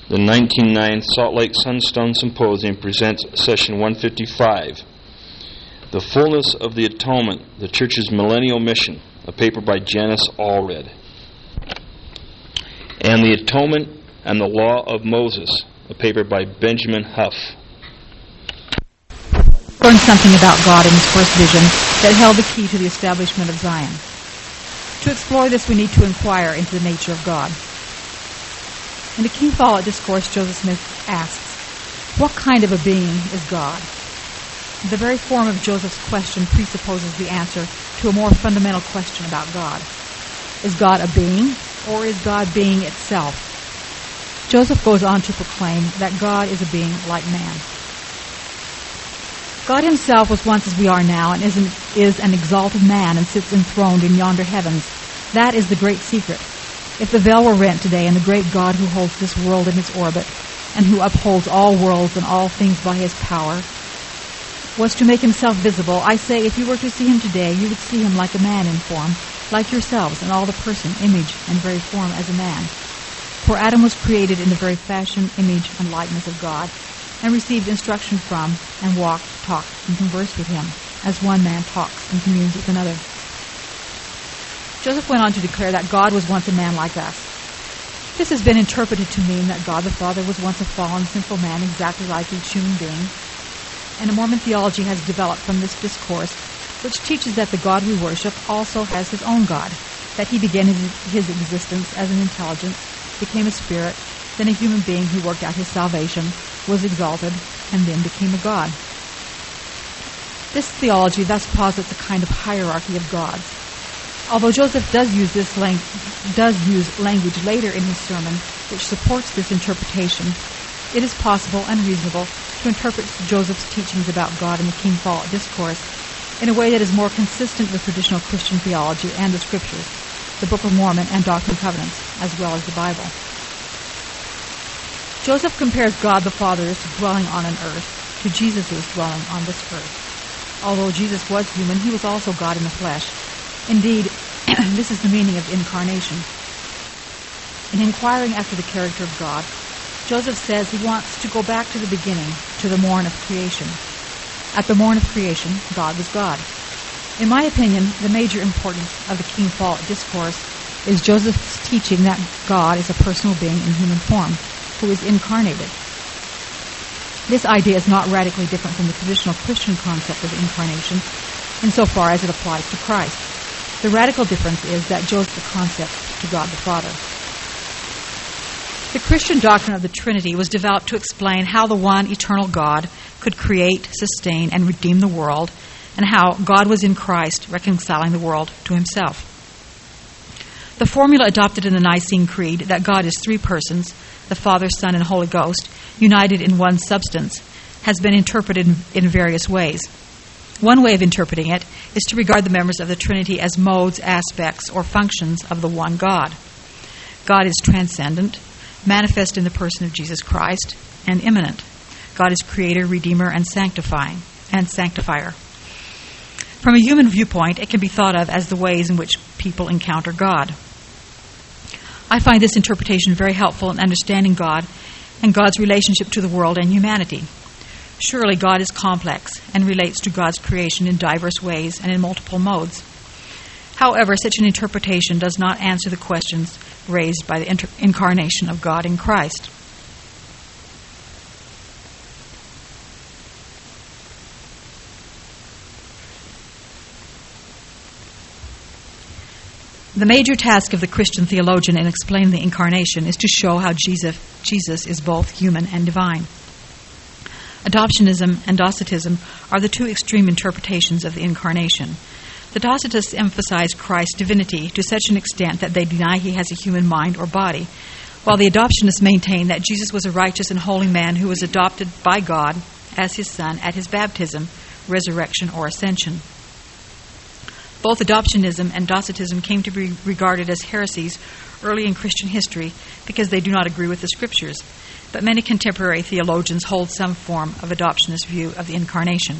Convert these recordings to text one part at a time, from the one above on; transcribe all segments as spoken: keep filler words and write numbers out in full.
The nineteen oh nine Salt Lake Sunstone Symposium presents Session one fifty-five, The Fullness of the Atonement, the Church's Millennial Mission, a paper by Janice Allred. And the Atonement and the Law of Moses, a paper by Benjamin Huff. Learned something about God in his first vision that held the key to the establishment of Zion. To explore this, we need to inquire into the nature of God. In the King Follett Discourse, Joseph Smith asks, what kind of a being is God? The very form of Joseph's question presupposes the answer to a more fundamental question about God. Is God a being, or is God being itself? Joseph goes on to proclaim that God is a being like man. God himself was once as we are now, and is an, is an exalted man and sits enthroned in yonder heavens. That is the great secret. If the veil were rent today, and the great God who holds this world in his orbit, and who upholds all worlds and all things by his power, was to make himself visible, I say, if you were to see him today, you would see him like a man in form, like yourselves, in all the person, image, and very form as a man. For Adam was created in the very fashion, image, and likeness of God, and received instruction from, and walked, talked, and conversed with him, as one man talks and communes with another. Joseph went on to declare that God was once a man like us. This has been interpreted to mean that God the Father was once a fallen, sinful man exactly like each human being, and a Mormon theology has developed from this discourse, which teaches that the God we worship also has his own God, that he began his existence as an intelligence, became a spirit, then a human being who worked out his salvation, was exalted, and then became a God. This theology thus posits a kind of hierarchy of gods. Although Joseph does use this lang- does use language later in his sermon which supports this interpretation, it is possible and reasonable to interpret Joseph's teachings about God in the King Follett Discourse in a way that is more consistent with traditional Christian theology and the Scriptures, the Book of Mormon and Doctrine and Covenants, as well as the Bible. Joseph compares God the Father's dwelling on an earth to Jesus' dwelling on this earth. Although Jesus was human, he was also God in the flesh. Indeed, this is the meaning of incarnation. In inquiring after the character of God, Joseph says he wants to go back to the beginning, to the morn of creation. At the morn of creation, God was God. In my opinion, the major importance of the King Follett Discourse is Joseph's teaching that God is a personal being in human form, who is incarnated. This idea is not radically different from the traditional Christian concept of incarnation, insofar as it applies to Christ. The radical difference is that Joseph's concept to God the Father. The Christian doctrine of the Trinity was developed to explain how the one eternal God could create, sustain, and redeem the world, and how God was in Christ reconciling the world to himself. The formula adopted in the Nicene Creed, that God is three persons, the Father, Son, and Holy Ghost, united in one substance, has been interpreted in various ways. One way of interpreting it is to regard the members of the Trinity as modes, aspects, or functions of the one God. God is transcendent, manifest in the person of Jesus Christ, and immanent. God is creator, redeemer, and sanctifying, and sanctifier. From a human viewpoint, it can be thought of as the ways in which people encounter God. I find this interpretation very helpful in understanding God and God's relationship to the world and humanity. Surely God is complex and relates to God's creation in diverse ways and in multiple modes. However, such an interpretation does not answer the questions raised by the inter- incarnation of God in Christ. The major task of the Christian theologian in explaining the incarnation is to show how Jesus, Jesus is both human and divine. Adoptionism and Docetism are the two extreme interpretations of the incarnation. The Docetists emphasize Christ's divinity to such an extent that they deny he has a human mind or body, while the adoptionists maintain that Jesus was a righteous and holy man who was adopted by God as his son at his baptism, resurrection, or ascension. Both adoptionism and Docetism came to be regarded as heresies early in Christian history because they do not agree with the Scriptures. But many contemporary theologians hold some form of adoptionist view of the incarnation.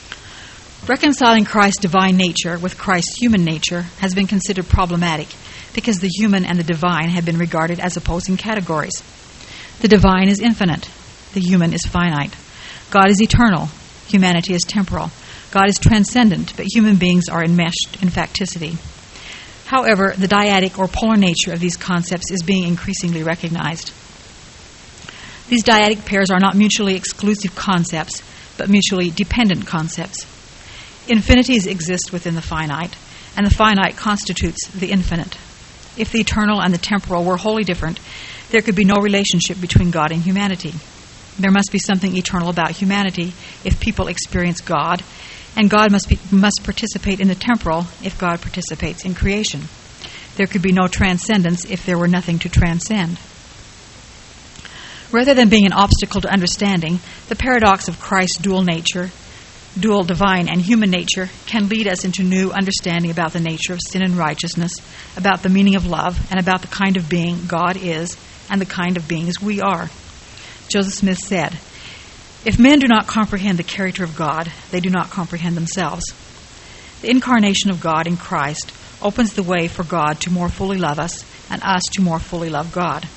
Reconciling Christ's divine nature with Christ's human nature has been considered problematic because the human and the divine have been regarded as opposing categories. The divine is infinite. The human is finite. God is eternal. Humanity is temporal. God is transcendent, but human beings are enmeshed in facticity. However, the dyadic or polar nature of these concepts is being increasingly recognized. These dyadic pairs are not mutually exclusive concepts, but mutually dependent concepts. Infinities exist within the finite, and the finite constitutes the infinite. If the eternal and the temporal were wholly different, there could be no relationship between God and humanity. There must be something eternal about humanity if people experience God, and God must be, must participate in the temporal if God participates in creation. There could be no transcendence if there were nothing to transcend. Rather than being an obstacle to understanding, the paradox of Christ's dual nature, dual divine and human nature, can lead us into new understanding about the nature of sin and righteousness, about the meaning of love, and about the kind of being God is and the kind of beings we are. Joseph Smith said, "If men do not comprehend the character of God, they do not comprehend themselves." The incarnation of God in Christ opens the way for God to more fully love us and us to more fully love God.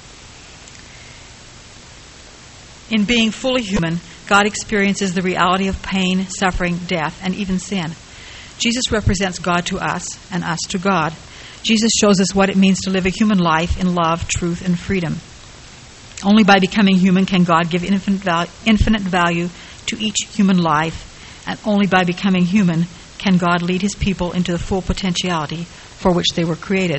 In being fully human, God experiences the reality of pain, suffering, death, and even sin. Jesus represents God to us and us to God. Jesus shows us what it means to live a human life in love, truth, and freedom. Only by becoming human can God give infinite value, infinite value to each human life, and only by becoming human can God lead his people into the full potentiality for which they were created.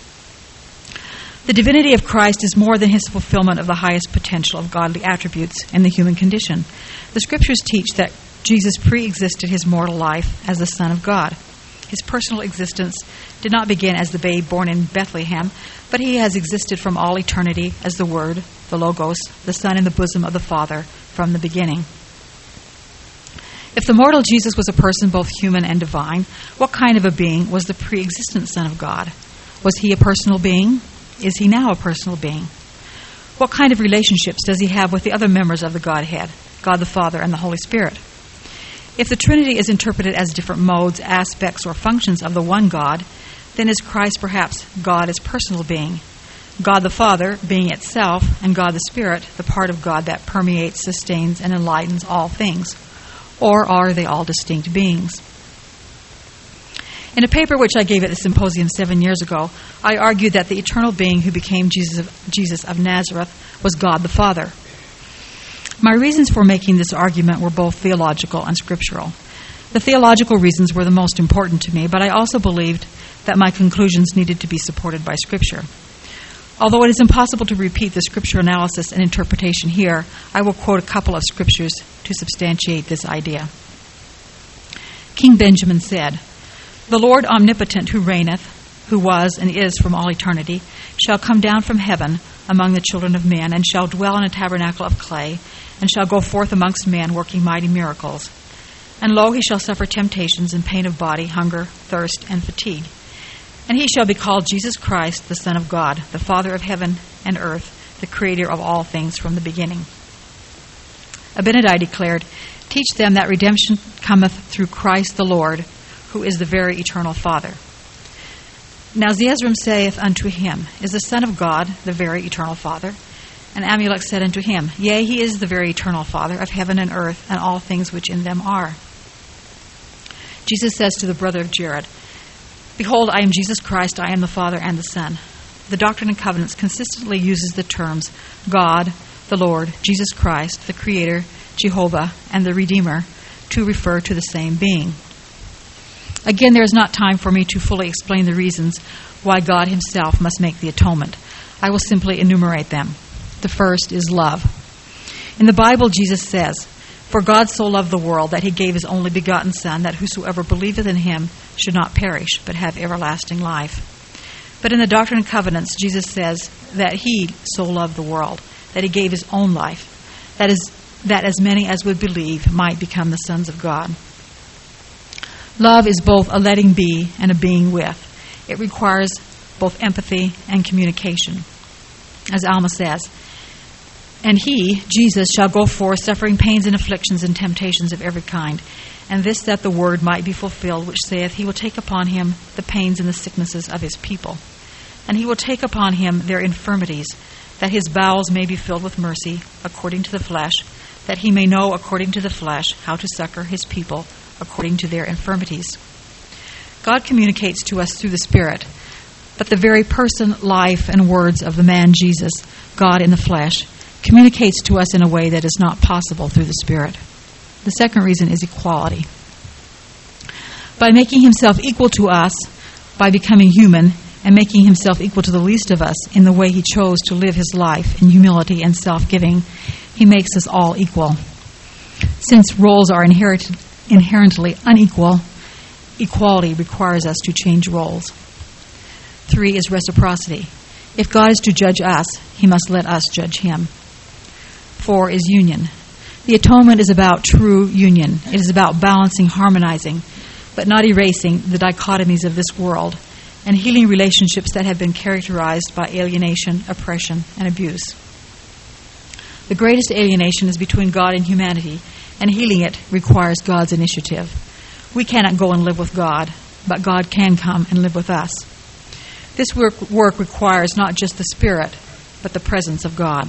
The divinity of Christ is more than his fulfillment of the highest potential of godly attributes in the human condition. The Scriptures teach that Jesus pre-existed his mortal life as the Son of God. His personal existence did not begin as the babe born in Bethlehem, but he has existed from all eternity as the Word, the Logos, the Son in the bosom of the Father from the beginning. If the mortal Jesus was a person both human and divine, what kind of a being was the pre-existent Son of God? Was he a personal being? Is he now a personal being? What kind of relationships does he have with the other members of the Godhead, God the Father and the Holy Spirit? If the Trinity is interpreted as different modes, aspects, or functions of the one God, then is Christ perhaps God as personal being, God the Father being itself, and God the Spirit the part of God that permeates, sustains, and enlightens all things? Or are they all distinct beings? In a paper which I gave at the symposium seven years ago, I argued that the eternal being who became Jesus of, Jesus of Nazareth was God the Father. My reasons for making this argument were both theological and scriptural. The theological reasons were the most important to me, but I also believed that my conclusions needed to be supported by Scripture. Although it is impossible to repeat the Scripture analysis and interpretation here, I will quote a couple of Scriptures to substantiate this idea. King Benjamin said, "The Lord omnipotent who reigneth, who was and is from all eternity, shall come down from heaven among the children of men, and shall dwell in a tabernacle of clay, and shall go forth amongst men, working mighty miracles. And lo, he shall suffer temptations and pain of body, hunger, thirst, and fatigue. And he shall be called Jesus Christ, the Son of God, the Father of heaven and earth, the Creator of all things from the beginning." Abinadi declared, "Teach them that redemption cometh through Christ the Lord, who is the very eternal Father." Now Zeezrom saith unto him, "Is the Son of God the very eternal Father?" And Amulek said unto him, "Yea, he is the very eternal Father of heaven and earth, and all things which in them are." Jesus says to the brother of Jared, "Behold, I am Jesus Christ, I am the Father and the Son." The Doctrine and Covenants consistently uses the terms God, the Lord, Jesus Christ, the Creator, Jehovah, and the Redeemer to refer to the same being. Again, there is not time for me to fully explain the reasons why God himself must make the atonement. I will simply enumerate them. The first is love. In the Bible, Jesus says, "For God so loved the world that he gave his only begotten Son, that whosoever believeth in him should not perish, but have everlasting life." But in the Doctrine and Covenants, Jesus says that he so loved the world that he gave his own life, that is, that as many as would believe might become the sons of God. Love is both a letting be and a being with. It requires both empathy and communication. As Alma says, "And he, Jesus, shall go forth suffering pains and afflictions and temptations of every kind, and this that the word might be fulfilled, which saith, he will take upon him the pains and the sicknesses of his people." And he will take upon him their infirmities, that his bowels may be filled with mercy, according to the flesh, that he may know according to the flesh how to succor his people according to their infirmities. God communicates to us through the Spirit, but the very person, life, and words of the man Jesus, God in the flesh, communicates to us in a way that is not possible through the Spirit. The second reason is equality. By making himself equal to us, by becoming human, and making himself equal to the least of us in the way he chose to live his life in humility and self-giving, he makes us all equal. Since roles are inherent, inherently unequal, equality requires us to change roles. Three is reciprocity. If God is to judge us, he must let us judge him. Four is union. The atonement is about true union. It is about balancing, harmonizing, but not erasing the dichotomies of this world and healing relationships that have been characterized by alienation, oppression, and abuse. The greatest alienation is between God and humanity, and healing it requires God's initiative. We cannot go and live with God, but God can come and live with us. This work, work requires not just the Spirit, but the presence of God.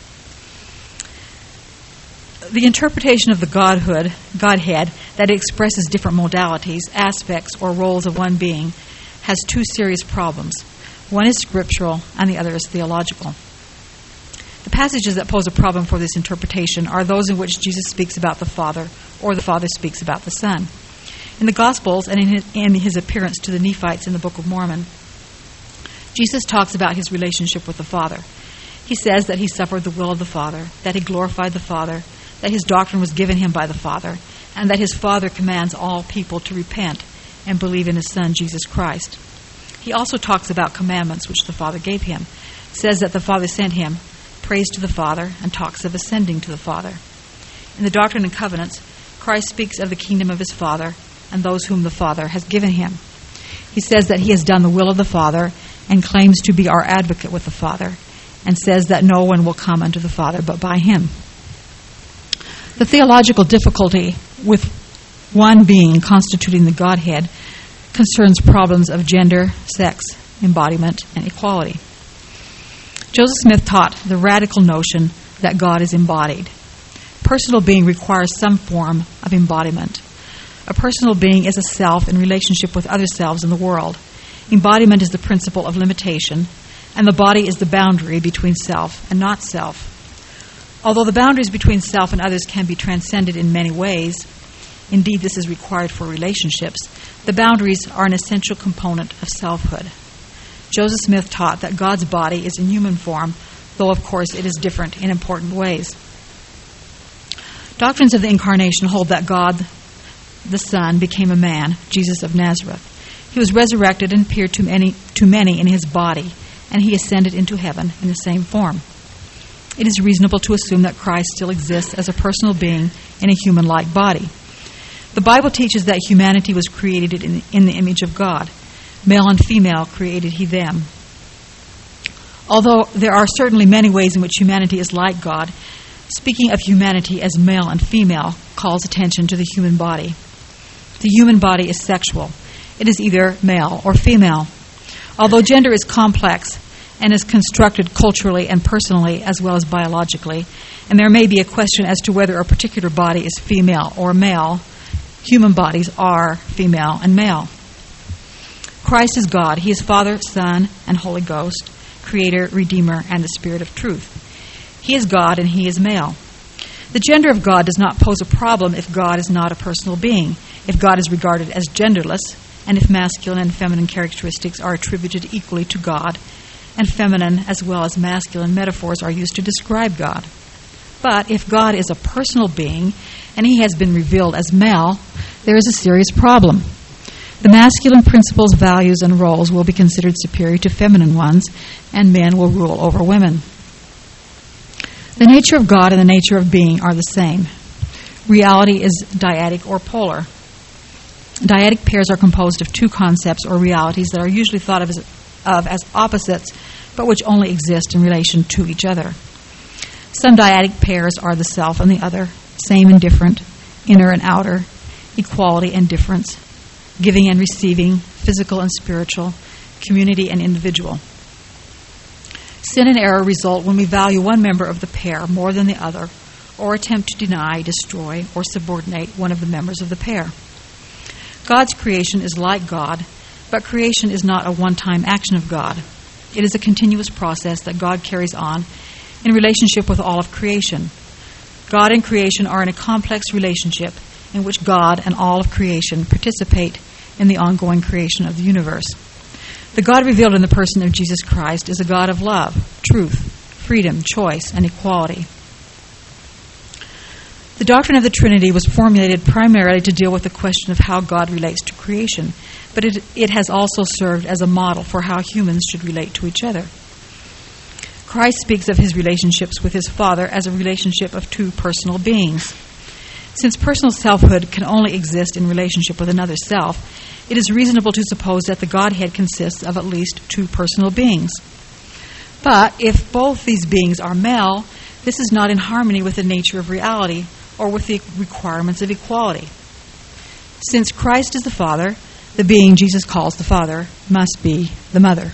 The interpretation of the Godhood, Godhead, that expresses different modalities, aspects, or roles of one being has two serious problems. One is scriptural, and the other is theological. The passages that pose a problem for this interpretation are those in which Jesus speaks about the Father, or the Father speaks about the Son. In the Gospels and in his, in his appearance to the Nephites in the Book of Mormon, Jesus talks about his relationship with the Father. He says that he suffered the will of the Father, that he glorified the Father, that his doctrine was given him by the Father, and that his Father commands all people to repent and believe in his Son, Jesus Christ. He also talks about commandments which the Father gave him, says that the Father sent him, prays to the Father, and talks of ascending to the Father. In the Doctrine and Covenants, Christ speaks of the kingdom of his Father and those whom the Father has given him. He says that he has done the will of the Father and claims to be our advocate with the Father, and says that no one will come unto the Father but by him. The theological difficulty with one being constituting the Godhead concerns problems of gender, sex, embodiment, and equality. Joseph Smith taught the radical notion that God is embodied. Personal being requires some form of embodiment. A personal being is a self in relationship with other selves in the world. Embodiment is the principle of limitation, and the body is the boundary between self and not self. Although the boundaries between self and others can be transcended in many ways, indeed this is required for relationships, the boundaries are an essential component of selfhood. Joseph Smith taught that God's body is in human form, though of course it is different in important ways. Doctrines of the Incarnation hold that God, the Son, became a man, Jesus of Nazareth. He was resurrected and appeared to many, to many in his body, and he ascended into heaven in the same form. It is reasonable to assume that Christ still exists as a personal being in a human-like body. The Bible teaches that humanity was created in, in the image of God. Male and female created he them. Although there are certainly many ways in which humanity is like God, speaking of humanity as male and female calls attention to the human body. The human body is sexual. It is either male or female. Although gender is complex and is constructed culturally and personally as well as biologically, and there may be a question as to whether a particular body is female or male, human bodies are female and male. Christ is God. He is Father, Son, and Holy Ghost, Creator, Redeemer, and the Spirit of truth. He is God and he is male. The gender of God does not pose a problem if God is not a personal being, if God is regarded as genderless, and if masculine and feminine characteristics are attributed equally to God, and feminine as well as masculine metaphors are used to describe God. But if God is a personal being, and he has been revealed as male, there is a serious problem. The masculine principles, values, and roles will be considered superior to feminine ones, and men will rule over women. The nature of God and the nature of being are the same. Reality is dyadic or polar. Dyadic pairs are composed of two concepts or realities that are usually thought of as, of as opposites, but which only exist in relation to each other. Some dyadic pairs are the self and the other, same and different, inner and outer, equality and difference, giving and receiving, physical and spiritual, community and individual. Sin and error result when we value one member of the pair more than the other, or attempt to deny, destroy, or subordinate one of the members of the pair. God's creation is like God, but creation is not a one-time action of God. It is a continuous process that God carries on in relationship with all of creation. God and creation are in a complex relationship in which God and all of creation participate in the ongoing creation of the universe. The God revealed in the person of Jesus Christ is a God of love, truth, freedom, choice, and equality. The doctrine of the Trinity was formulated primarily to deal with the question of how God relates to creation, but it, it has also served as a model for how humans should relate to each other. Christ speaks of his relationships with his Father as a relationship of two personal beings. Since personal selfhood can only exist in relationship with another self, it is reasonable to suppose that the Godhead consists of at least two personal beings. But if both these beings are male, this is not in harmony with the nature of reality or with the requirements of equality. Since Christ is the Father, the being Jesus calls the Father must be the Mother.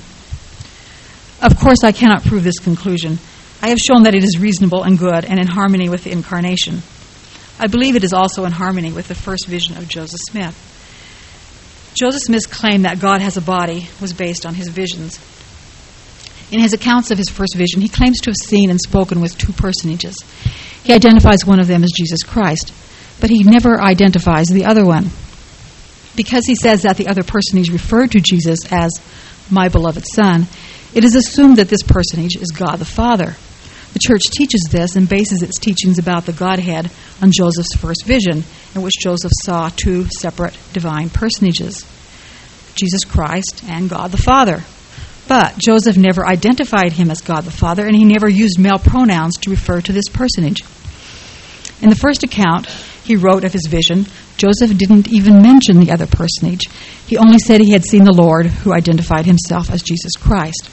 Of course, I cannot prove this conclusion. I have shown that it is reasonable and good and in harmony with the Incarnation. I believe it is also in harmony with the first vision of Joseph Smith. Joseph Smith's claim that God has a body was based on his visions. In his accounts of his first vision, he claims to have seen and spoken with two personages. He identifies one of them as Jesus Christ, but he never identifies the other one. Because he says that the other personage referred to Jesus as my beloved Son, it is assumed that this personage is God the Father. The Church teaches this and bases its teachings about the Godhead on Joseph's first vision, in which Joseph saw two separate divine personages, Jesus Christ and God the Father. But Joseph never identified him as God the Father, and he never used male pronouns to refer to this personage. In the first account he wrote of his vision, Joseph didn't even mention the other personage. He only said he had seen the Lord, who identified himself as Jesus Christ.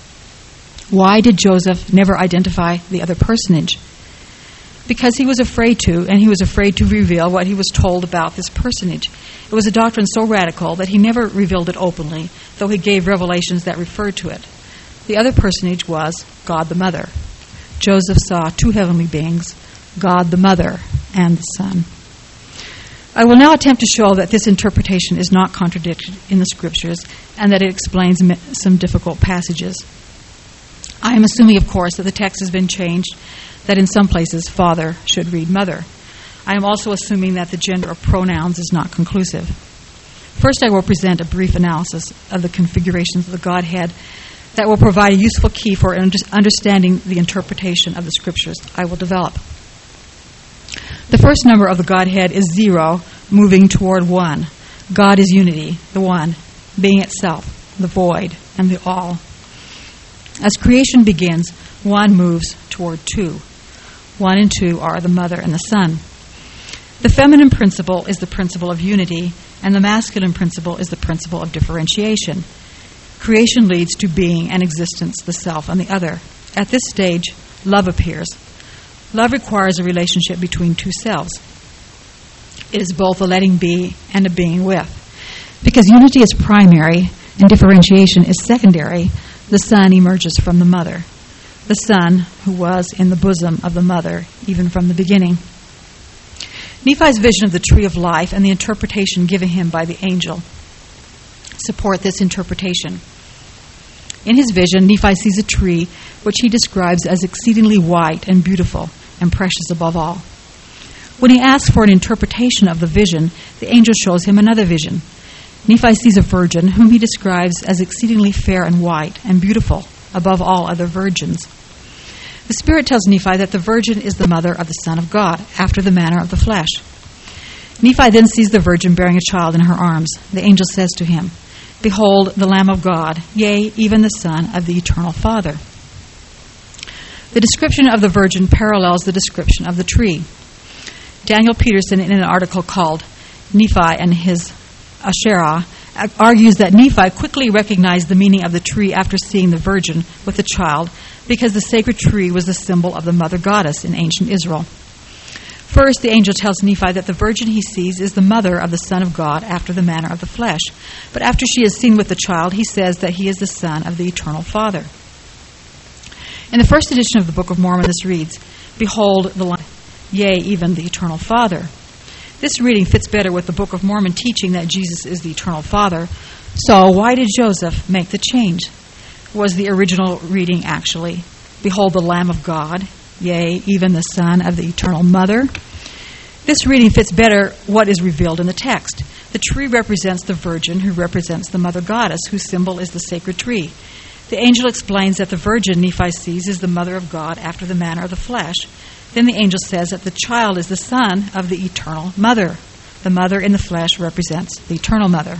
Why did Joseph never identify the other personage? Because he was afraid to, and he was afraid to reveal what he was told about this personage. It was a doctrine so radical that he never revealed it openly, though he gave revelations that referred to it. The other personage was God the Mother. Joseph saw two heavenly beings, God the Mother and the Son. I will now attempt to show that this interpretation is not contradicted in the Scriptures and that it explains some difficult passages. I am assuming, of course, that the text has been changed, that in some places Father should read Mother. I am also assuming that the gender of pronouns is not conclusive. First, I will present a brief analysis of the configurations of the Godhead that will provide a useful key for understanding the interpretation of the Scriptures I will develop. The first number of the Godhead is zero, moving toward one. God is unity, the one, being itself, the void, and the all. As creation begins, one moves toward two. One and two are the Mother and the Son. The feminine principle is the principle of unity, and the masculine principle is the principle of differentiation. Creation leads to being and existence, the self and the other. At this stage, love appears. Love requires a relationship between two selves. It is both a letting be and a being with. Because unity is primary and differentiation is secondary, the Son emerges from the Mother. The Son who was in the bosom of the Mother, even from the beginning. Nephi's vision of the tree of life and the interpretation given him by the angel support this interpretation. In his vision, Nephi sees a tree which he describes as exceedingly white and beautiful and precious above all. When he asks for an interpretation of the vision, the angel shows him another vision. Nephi sees a virgin whom he describes as exceedingly fair and white and beautiful above all other virgins. The Spirit tells Nephi that the virgin is the mother of the Son of God, after the manner of the flesh. Nephi then sees the virgin bearing a child in her arms. The angel says to him, "Behold, the Lamb of God, yea, even the Son of the Eternal Father." The description of the virgin parallels the description of the tree. Daniel Peterson, in an article called Nephi and His Asherah, argues that Nephi quickly recognized the meaning of the tree after seeing the virgin with the child, because the sacred tree was the symbol of the mother goddess in ancient Israel. First, the angel tells Nephi that the virgin he sees is the mother of the Son of God after the manner of the flesh. But after she is seen with the child, he says that he is the Son of the Eternal Father. In the first edition of the Book of Mormon, this reads, "Behold the Lamb, yea, even the eternal Father." This reading fits better with the Book of Mormon teaching that Jesus is the eternal Father. So why did Joseph make the change? Was the original reading actually, "Behold the Lamb of God, yea, even the Son of the eternal Mother"? This reading fits better what is revealed in the text. The tree represents the virgin who represents the mother goddess, whose symbol is the sacred tree. The angel explains that the virgin Nephi sees is the mother of God after the manner of the flesh. Then the angel says that the child is the son of the eternal mother. The mother in the flesh represents the eternal mother.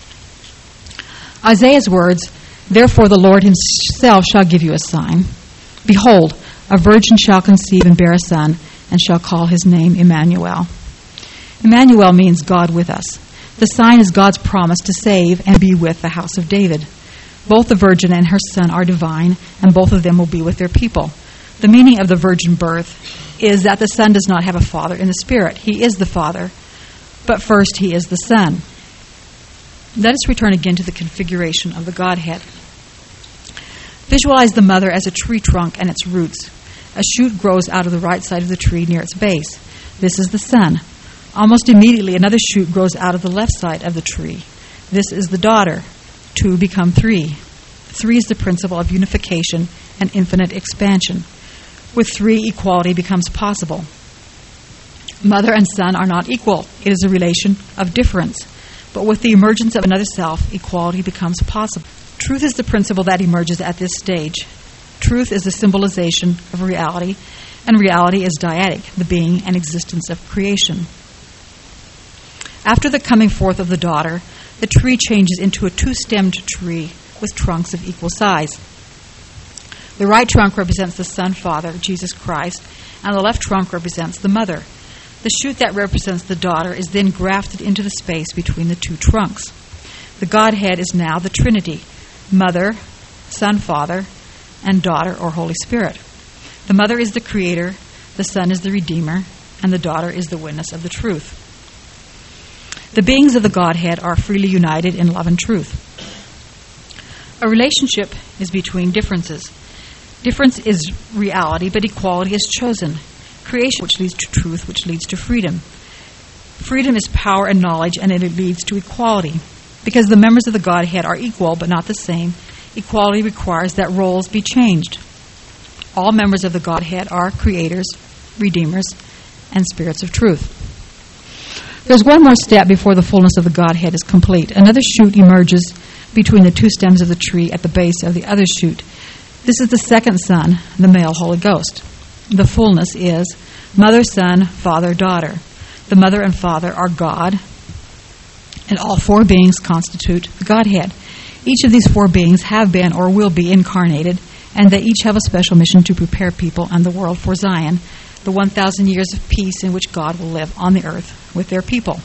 Isaiah's words, "Therefore the Lord himself shall give you a sign. Behold, a virgin shall conceive and bear a son, and shall call his name Emmanuel." Emmanuel means God with us. The sign is God's promise to save and be with the house of David. Both the virgin and her son are divine, and both of them will be with their people. The meaning of the virgin birth is that the son does not have a father in the spirit. He is the father, but first he is the son. Let us return again to the configuration of the Godhead. Visualize the mother as a tree trunk and its roots. A shoot grows out of the right side of the tree near its base. This is the son. Almost immediately, another shoot grows out of the left side of the tree. This is the daughter. Two become three. Three is the principle of unification and infinite expansion. With three, equality becomes possible. Mother and son are not equal. It is a relation of difference. But with the emergence of another self, equality becomes possible. Truth is the principle that emerges at this stage. Truth is the symbolization of reality, and reality is dyadic, the being and existence of creation. After the coming forth of the daughter, the tree changes into a two-stemmed tree with trunks of equal size. The right trunk represents the Son, Father, Jesus Christ, and the left trunk represents the Mother. The shoot that represents the daughter is then grafted into the space between the two trunks. The Godhead is now the Trinity: Mother, Son, Father, and Daughter or Holy Spirit. The Mother is the Creator, the Son is the Redeemer, and the Daughter is the witness of the truth. The beings of the Godhead are freely united in love and truth. A relationship is between differences. Difference is reality, but equality is chosen. Creation, which leads to truth, which leads to freedom. Freedom is power and knowledge, and it leads to equality. Because the members of the Godhead are equal but not the same, equality requires that roles be changed. All members of the Godhead are creators, redeemers, and spirits of truth. There's one more step before the fullness of the Godhead is complete. Another shoot emerges between the two stems of the tree at the base of the other shoot. This is the second Son, the male Holy Ghost. The fullness is Mother, Son, Father, Daughter. The Mother and Father are God, and all four beings constitute the Godhead. Each of these four beings have been or will be incarnated, and they each have a special mission to prepare people and the world for Zion, the one thousand years of peace in which God will live on the earth with their people.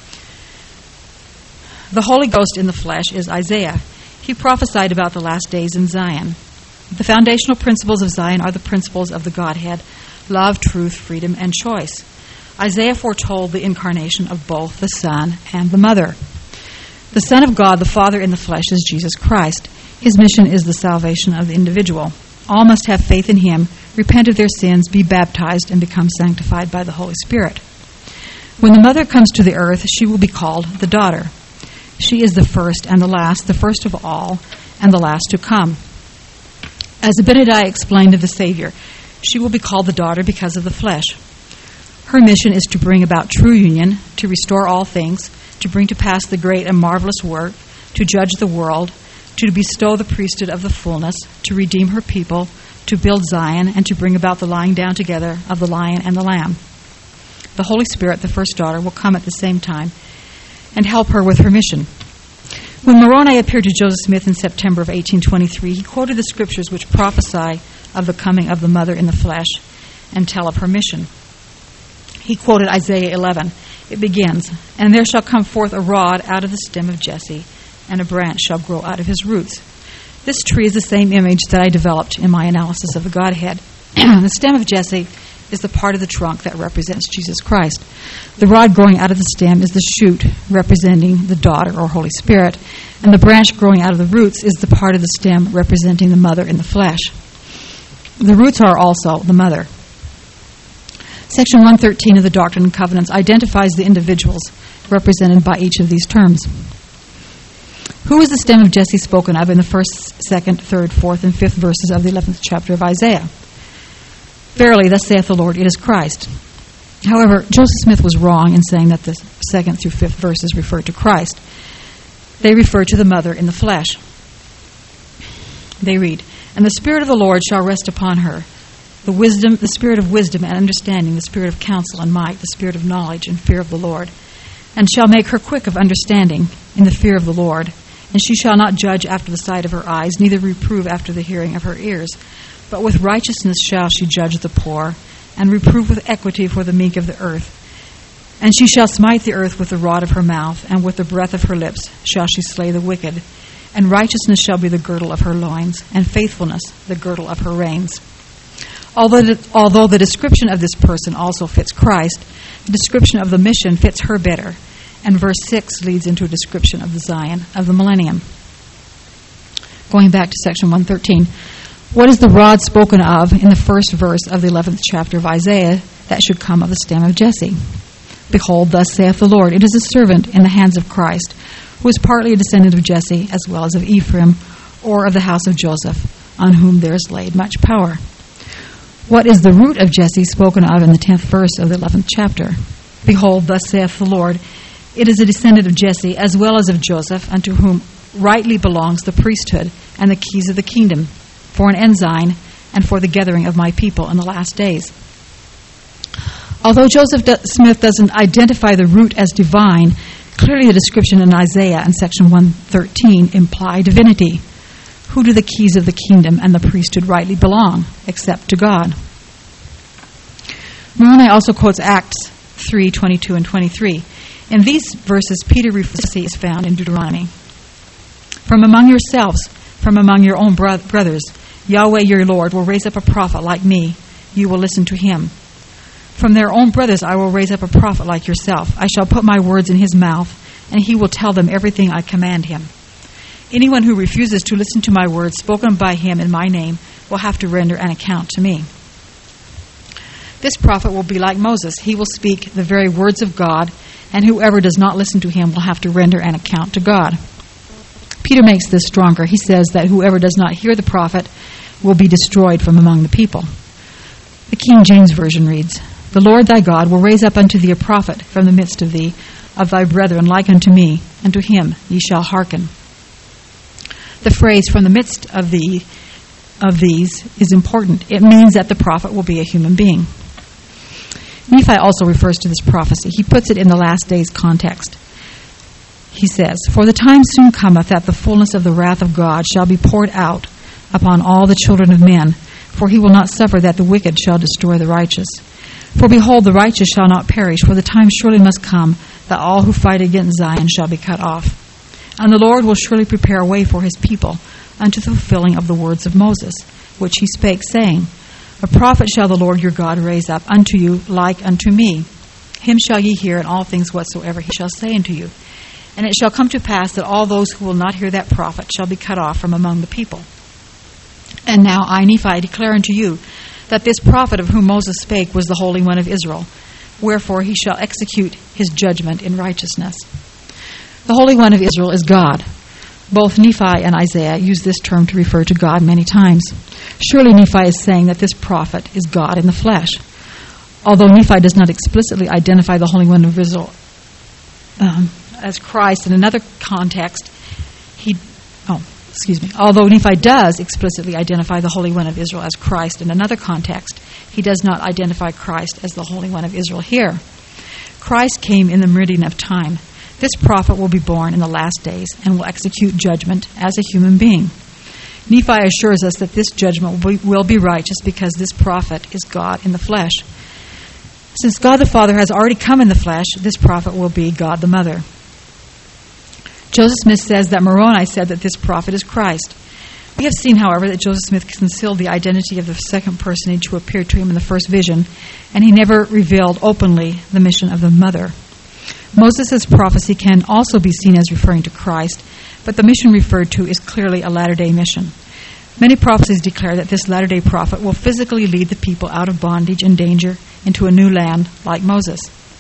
The Holy Ghost in the flesh is Isaiah. He prophesied about the last days in Zion. The foundational principles of Zion are the principles of the Godhead: love, truth, freedom, and choice. Isaiah foretold the incarnation of both the Son and the Mother. The Son of God, the Father in the flesh, is Jesus Christ. His mission is the salvation of the individual. All must have faith in him, repent of their sins, be baptized, and become sanctified by the Holy Spirit. When the Mother comes to the earth, she will be called the daughter. She is the first and the last, the first of all, and the last to come. As Abinadi explained of the Savior, she will be called the daughter because of the flesh. Her mission is to bring about true union, to restore all things, to bring to pass the great and marvelous work, to judge the world, to bestow the priesthood of the fullness, to redeem her people, to build Zion, and to bring about the lying down together of the Lion and the Lamb. The Holy Spirit, the first daughter, will come at the same time and help her with her mission. When Moroni appeared to Joseph Smith in September of eighteen twenty-three, he quoted the scriptures which prophesy of the coming of the Mother in the flesh and tell of her mission. He quoted Isaiah eleven. It begins, "And there shall come forth a rod out of the stem of Jesse, and a branch shall grow out of his roots." This tree is the same image that I developed in my analysis of the Godhead. The stem of Jesse is the part of the trunk that represents Jesus Christ. The rod growing out of the stem is the shoot representing the daughter or Holy Spirit, and the branch growing out of the roots is the part of the stem representing the Mother in the flesh. The roots are also the mother. Section one thirteen of the Doctrine and Covenants identifies the individuals represented by each of these terms. Who is the stem of Jesse spoken of in the first, second, third, fourth, and fifth verses of the eleventh chapter of Isaiah? Verily, thus saith the Lord, it is Christ. However, Joseph Smith was wrong in saying that the second through fifth verses refer to Christ. They refer to the mother in the flesh. They read, "And the Spirit of the Lord shall rest upon her, the wisdom, the spirit of wisdom and understanding, the spirit of counsel and might, the spirit of knowledge and fear of the Lord, and shall make her quick of understanding in the fear of the Lord. And she shall not judge after the sight of her eyes, neither reprove after the hearing of her ears. But with righteousness shall she judge the poor, and reprove with equity for the meek of the earth. And she shall smite the earth with the rod of her mouth, and with the breath of her lips shall she slay the wicked. And righteousness shall be the girdle of her loins, and faithfulness the girdle of her reins." Although the, although the description of this person also fits Christ, the description of the mission fits her better, and verse six leads into a description of the Zion of the millennium. Going back to section one thirteen, what is the rod spoken of in the first verse of the eleventh chapter of Isaiah that should come of the stem of Jesse? "Behold, thus saith the Lord, it is a servant in the hands of Christ, who is partly a descendant of Jesse, as well as of Ephraim, or of the house of Joseph, on whom there is laid much power." What is the root of Jesse spoken of in the tenth verse of the eleventh chapter? "Behold, thus saith the Lord, it is a descendant of Jesse, as well as of Joseph, unto whom rightly belongs the priesthood and the keys of the kingdom, for an ensign and for the gathering of my people in the last days." Although Joseph D- Smith doesn't identify the root as divine, clearly the description in Isaiah and section one thirteen imply divinity. Who do the keys of the kingdom and the priesthood rightly belong, except to God? Moroni also quotes Acts three twenty-two and twenty-three. In these verses, Peter refers to is found in Deuteronomy. "From among yourselves, from among your own bro- brothers, Yahweh your Lord will raise up a prophet like me. You will listen to him. From their own brothers I will raise up a prophet like yourself. I shall put my words in his mouth, and he will tell them everything I command him. Anyone who refuses to listen to my words spoken by him in my name will have to render an account to me." This prophet will be like Moses. He will speak the very words of God, and whoever does not listen to him will have to render an account to God. Peter makes this stronger. He says that whoever does not hear the prophet will be destroyed from among the people. The King James Version reads, "The Lord thy God will raise up unto thee a prophet from the midst of thee, of thy brethren like unto me, and to him ye shall hearken." The phrase "from the midst of thee" of these is important. It means that the prophet will be a human being. Nephi also refers to this prophecy. He puts it in the last days context. He says, "For the time soon cometh that the fullness of the wrath of God shall be poured out upon all the children of men, for he will not suffer that the wicked shall destroy the righteous. For behold, the righteous shall not perish, for the time surely must come that all who fight against Zion shall be cut off. And the Lord will surely prepare a way for his people unto the fulfilling of the words of Moses, which he spake, saying, A prophet shall the Lord your God raise up unto you like unto me. Him shall ye hear in all things whatsoever he shall say unto you. And it shall come to pass that all those who will not hear that prophet shall be cut off from among the people. And now I, Nephi, declare unto you that this prophet of whom Moses spake was the Holy One of Israel. Wherefore he shall execute his judgment in righteousness." The Holy One of Israel is God. Both Nephi and Isaiah use this term to refer to God many times. Surely Nephi is saying that this prophet is God in the flesh. Although Nephi does not explicitly identify the Holy One of Israel um, as Christ in another context, he, oh, excuse me, although Nephi does explicitly identify the Holy One of Israel as Christ in another context, he does not identify Christ as the Holy One of Israel here. Christ came in the meridian of time. This prophet will be born in the last days and will execute judgment as a human being. Nephi assures us that this judgment will be, will be righteous because this prophet is God in the flesh. Since God the Father has already come in the flesh, this prophet will be God the Mother. Joseph Smith says that Moroni said that this prophet is Christ. We have seen, however, that Joseph Smith concealed the identity of the second personage who appeared to him in the first vision, and he never revealed openly the mission of the Mother. Moses' prophecy can also be seen as referring to Christ, but the mission referred to is clearly a latter-day mission. Many prophecies declare that this latter-day prophet will physically lead the people out of bondage and danger into a new land like Moses.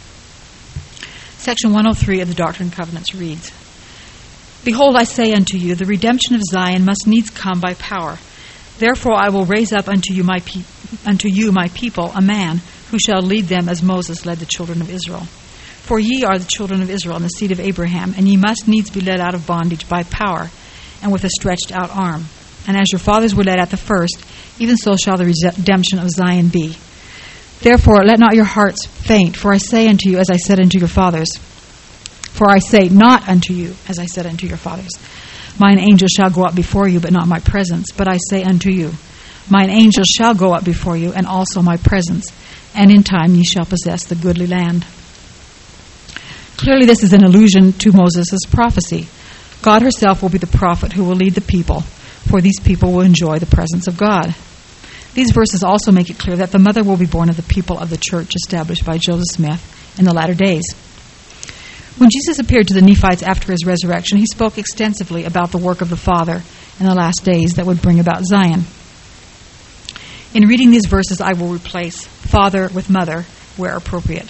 Section one oh three of the Doctrine and Covenants reads, Behold, I say unto you, the redemption of Zion must needs come by power. Therefore I will raise up unto you my pe- unto you my people a man who shall lead them as Moses led the children of Israel. For ye are the children of Israel and the seed of Abraham, and ye must needs be led out of bondage by power and with a stretched out arm. And as your fathers were led at the first, even so shall the redemption of Zion be. Therefore let not your hearts faint, for I say unto you as I said unto your fathers. For I say not unto you as I said unto your fathers. Mine angel shall go up before you, but not my presence. But I say unto you, mine angel shall go up before you, and also my presence. And in time ye shall possess the goodly land. Clearly this is an allusion to Moses' prophecy. God herself will be the prophet who will lead the people, for these people will enjoy the presence of God. These verses also make it clear that the mother will be born of the people of the church established by Joseph Smith in the latter days. When Jesus appeared to the Nephites after his resurrection, he spoke extensively about the work of the Father in the last days that would bring about Zion. In reading these verses, I will replace father with mother where appropriate.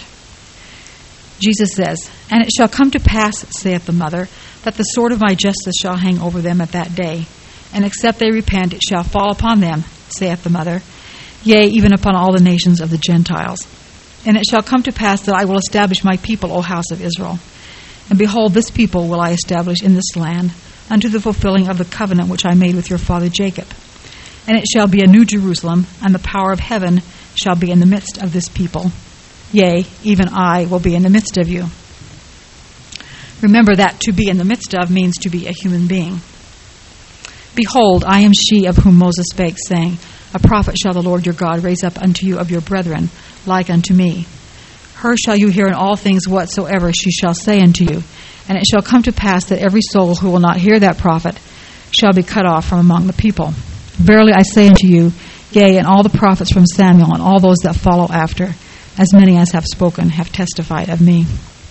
Jesus says, And it shall come to pass, saith the mother, that the sword of my justice shall hang over them at that day. And except they repent, it shall fall upon them, saith the mother, yea, even upon all the nations of the Gentiles. And it shall come to pass that I will establish my people, O house of Israel. And behold, this people will I establish in this land, unto the fulfilling of the covenant which I made with your father Jacob. And it shall be a new Jerusalem, and the power of heaven shall be in the midst of this people. Yea, even I will be in the midst of you. Remember that to be in the midst of means to be a human being. Behold, I am she of whom Moses spake, saying, A prophet shall the Lord your God raise up unto you of your brethren, like unto me. Her shall you hear in all things whatsoever she shall say unto you. And it shall come to pass that every soul who will not hear that prophet shall be cut off from among the people. Verily I say unto you, yea, and all the prophets from Samuel and all those that follow after, as many as have spoken, have testified of me.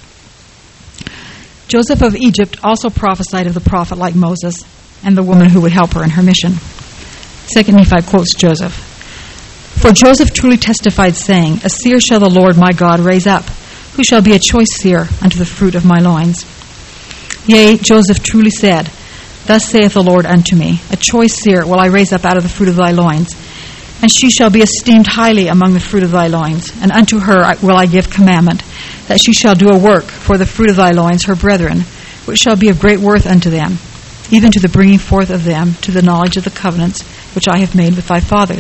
Joseph of Egypt also prophesied of the prophet like Moses and the woman who would help her in her mission. Second Nephi quotes Joseph. For Joseph truly testified, saying, A seer shall the Lord my God raise up, who shall be a choice seer unto the fruit of my loins. Yea, Joseph truly said, Thus saith the Lord unto me, A choice seer will I raise up out of the fruit of thy loins, and she shall be esteemed highly among the fruit of thy loins. And unto her will I give commandment, that she shall do a work for the fruit of thy loins, her brethren, which shall be of great worth unto them, even to the bringing forth of them to the knowledge of the covenants which I have made with thy fathers.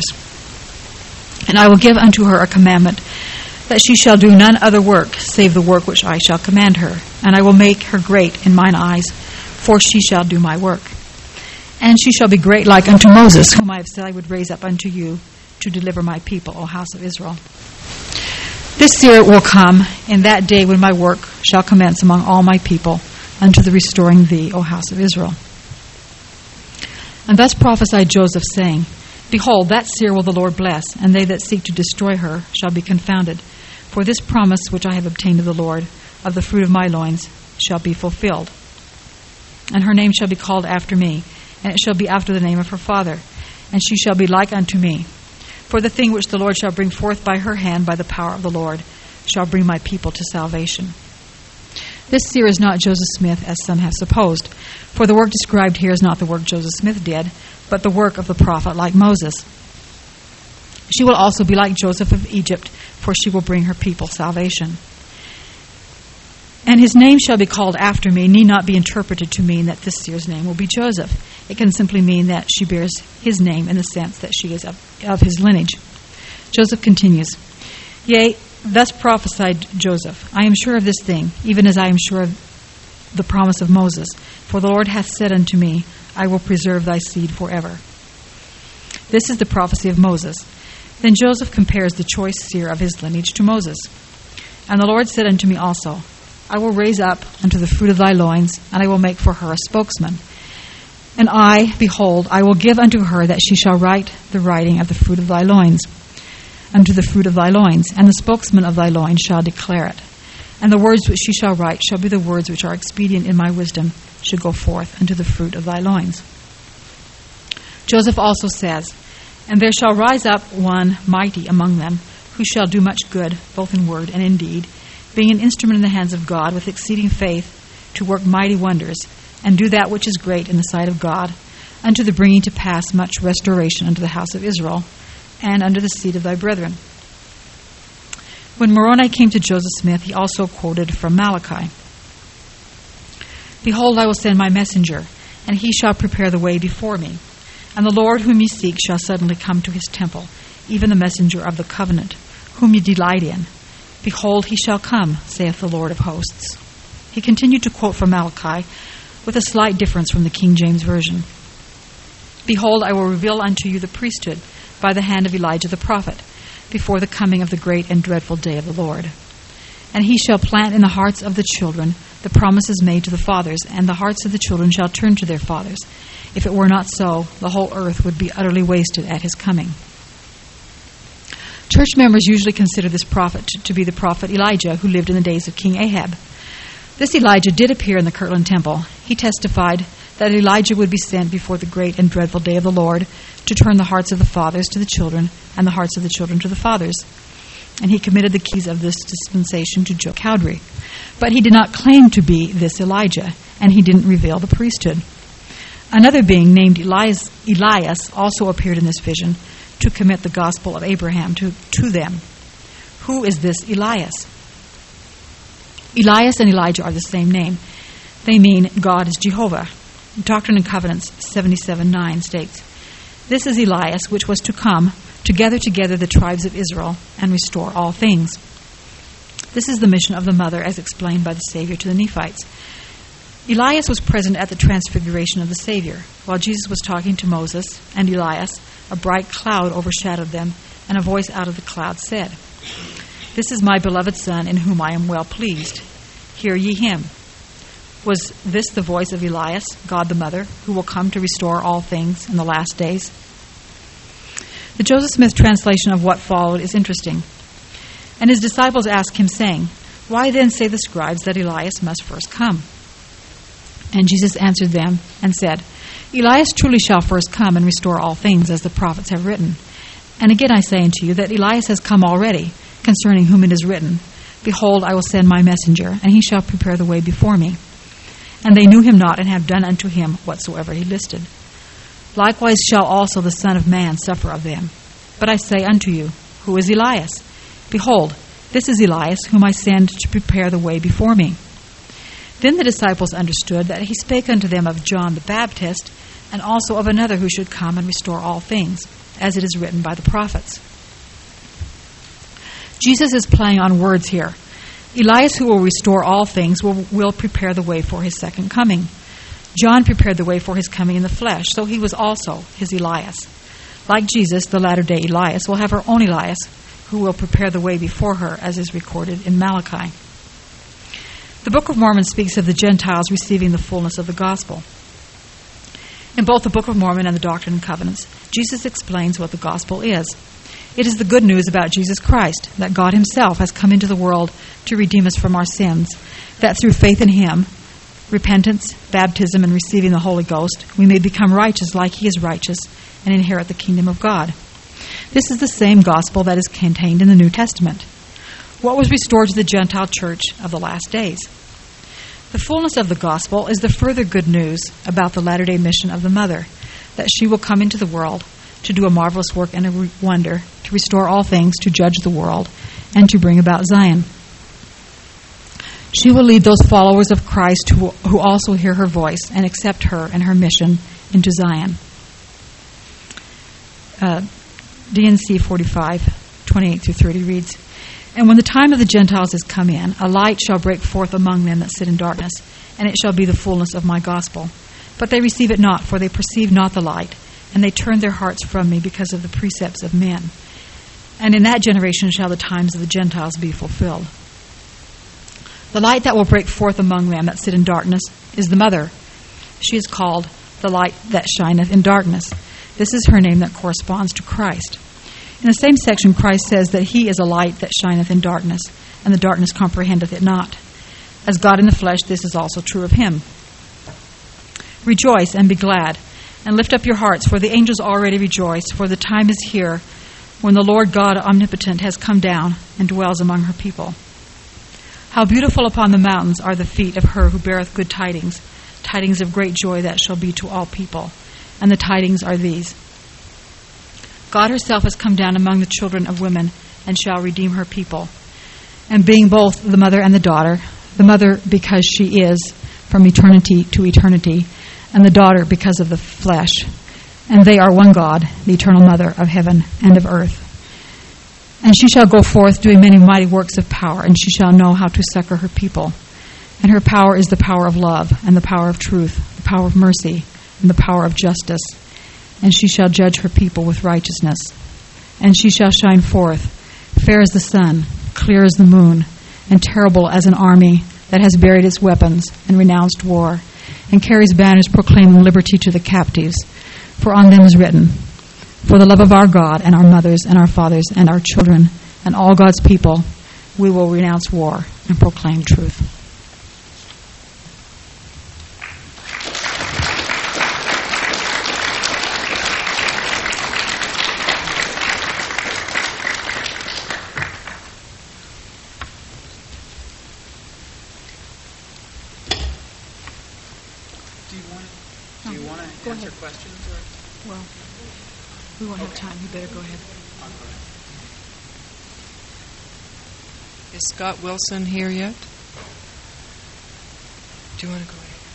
And I will give unto her a commandment, that she shall do none other work, save the work which I shall command her. And I will make her great in mine eyes, for she shall do my work. And she shall be great like unto Moses, whom I have said I would raise up unto you, to deliver my people, O house of Israel. This seer will come in that day when my work shall commence among all my people, unto the restoring thee, O house of Israel. And thus prophesied Joseph, saying, Behold, that seer will the Lord bless, and they that seek to destroy her shall be confounded. For this promise which I have obtained of the Lord, of the fruit of my loins, shall be fulfilled. And her name shall be called after me, and it shall be after the name of her father, and she shall be like unto me. For the thing which the Lord shall bring forth by her hand, by the power of the Lord, shall bring my people to salvation. This seer is not Joseph Smith, as some have supposed, for the work described here is not the work Joseph Smith did, but the work of the prophet like Moses. She will also be like Joseph of Egypt, for she will bring her people salvation. And his name shall be called after me, need not be interpreted to mean that this seer's name will be Joseph. It can simply mean that she bears his name in the sense that she is of, of his lineage. Joseph continues, Yea, thus prophesied Joseph, I am sure of this thing, even as I am sure of the promise of Moses. For the Lord hath said unto me, I will preserve thy seed forever. This is the prophecy of Moses. Then Joseph compares the choice seer of his lineage to Moses. And the Lord said unto me also, I will raise up unto the fruit of thy loins, and I will make for her a spokesman. And I, behold, I will give unto her that she shall write the writing of the fruit of thy loins, unto the fruit of thy loins, and the spokesman of thy loins shall declare it. And the words which she shall write shall be the words which are expedient in my wisdom, should go forth unto the fruit of thy loins. Joseph also says, "And there shall rise up one mighty among them, who shall do much good, both in word and in deed, being an instrument in the hands of God with exceeding faith, to work mighty wonders, and do that which is great in the sight of God, unto the bringing to pass much restoration unto the house of Israel, and unto the seed of thy brethren." When Moroni came to Joseph Smith, he also quoted from Malachi, "Behold, I will send my messenger, and he shall prepare the way before me. And the Lord whom ye seek shall suddenly come to his temple, even the messenger of the covenant, whom ye delight in. Behold, he shall come, saith the Lord of hosts." He continued to quote from Malachi, with a slight difference from the King James Version. "Behold, I will reveal unto you the priesthood by the hand of Elijah the prophet, before the coming of the great and dreadful day of the Lord. And he shall plant in the hearts of the children the promises made to the fathers, and the hearts of the children shall turn to their fathers. If it were not so, the whole earth would be utterly wasted at his coming." Church members usually consider this prophet to be the prophet Elijah, who lived in the days of King Ahab. This Elijah did appear in the Kirtland Temple. He testified that Elijah would be sent before the great and dreadful day of the Lord to turn the hearts of the fathers to the children and the hearts of the children to the fathers. And he committed the keys of this dispensation to Joe Cowdery. But he did not claim to be this Elijah, and he didn't reveal the priesthood. Another being named Elias, Elias also appeared in this vision to commit the gospel of Abraham to, to them. Who is this Elias? Elias and Elijah are the same name. They mean God is Jehovah. Doctrine and Covenants seventy-seven nine states, "This is Elias, which was to come, to gather together the tribes of Israel, and restore all things." This is the mission of the mother, as explained by the Savior to the Nephites. Elias was present at the transfiguration of the Savior. While Jesus was talking to Moses and Elias, a bright cloud overshadowed them, and a voice out of the cloud said, "This is my beloved Son, in whom I am well pleased. Hear ye him." Was this the voice of Elias, God the Mother, who will come to restore all things in the last days? The Joseph Smith translation of what followed is interesting. "And his disciples asked him, saying, Why then say the scribes that Elias must first come? And Jesus answered them and said, Elias truly shall first come and restore all things, as the prophets have written. And again I say unto you that Elias has come already, concerning whom it is written, Behold, I will send my messenger, and he shall prepare the way before me. And they knew him not, and have done unto him whatsoever he listed. Likewise shall also the Son of Man suffer of them. But I say unto you, Who is Elias? Behold, this is Elias, whom I send to prepare the way before me. Then the disciples understood that he spake unto them of John the Baptist, and also of another who should come and restore all things, as it is written by the prophets. Jesus is playing on words here. Elias, who will restore all things, will, will prepare the way for his second coming. John prepared the way for his coming in the flesh, so he was also his Elias. Like Jesus, the latter-day Elias will have her own Elias, who will prepare the way before her, as is recorded in Malachi. The Book of Mormon speaks of the Gentiles receiving the fullness of the gospel. In both the Book of Mormon and the Doctrine and Covenants, Jesus explains what the gospel is. It is the good news about Jesus Christ, that God himself has come into the world to redeem us from our sins, that through faith in him, repentance, baptism, and receiving the Holy Ghost, we may become righteous like he is righteous and inherit the kingdom of God. This is the same gospel that is contained in the New Testament. What was restored to the Gentile church of the last days? The fullness of the gospel is the further good news about the latter-day mission of the Mother, that she will come into the world to do a marvelous work and a wonder, to restore all things, to judge the world, and to bring about Zion. She will lead those followers of Christ who, who also hear her voice and accept her and her mission into Zion. Uh, D N C forty-five, twenty-eight through thirty reads, And when the time of the Gentiles is come in, a light shall break forth among them that sit in darkness, and it shall be the fullness of my gospel. But they receive it not, for they perceive not the light, and they turn their hearts from me because of the precepts of men. And in that generation shall the times of the Gentiles be fulfilled. The light that will break forth among them that sit in darkness is the Mother. She is called the light that shineth in darkness. This is her name that corresponds to Christ. In the same section, Christ says that he is a light that shineth in darkness, and the darkness comprehendeth it not. As God in the flesh, this is also true of him. Rejoice and be glad, And lift up your hearts, for the angels already rejoice, for the time is here when the Lord God omnipotent has come down and dwells among her people. How beautiful upon the mountains are the feet of her who beareth good tidings, tidings of great joy that shall be to all people. And the tidings are these: God herself has come down among the children of women, and shall redeem her people. And being both the mother and the daughter, the mother because she is from eternity to eternity, and the daughter because of the flesh. And they are one God, the eternal mother of heaven and of earth. And she shall go forth doing many mighty works of power, and she shall know how to succor her people. And her power is the power of love, and the power of truth, the power of mercy, and the power of justice. And she shall judge her people with righteousness. And she shall shine forth, fair as the sun, clear as the moon, and terrible as an army that has buried its weapons and renounced war, and carries banners proclaiming liberty to the captives. For on them is written, for the love of our God and our mothers and our fathers and our children and all God's people, we will renounce war and proclaim truth. Do you want to, do you want to answer questions? Or? Well, we won't have Okay. time. You better go ahead. Is Scott Wilson here yet? Do you want to go ahead?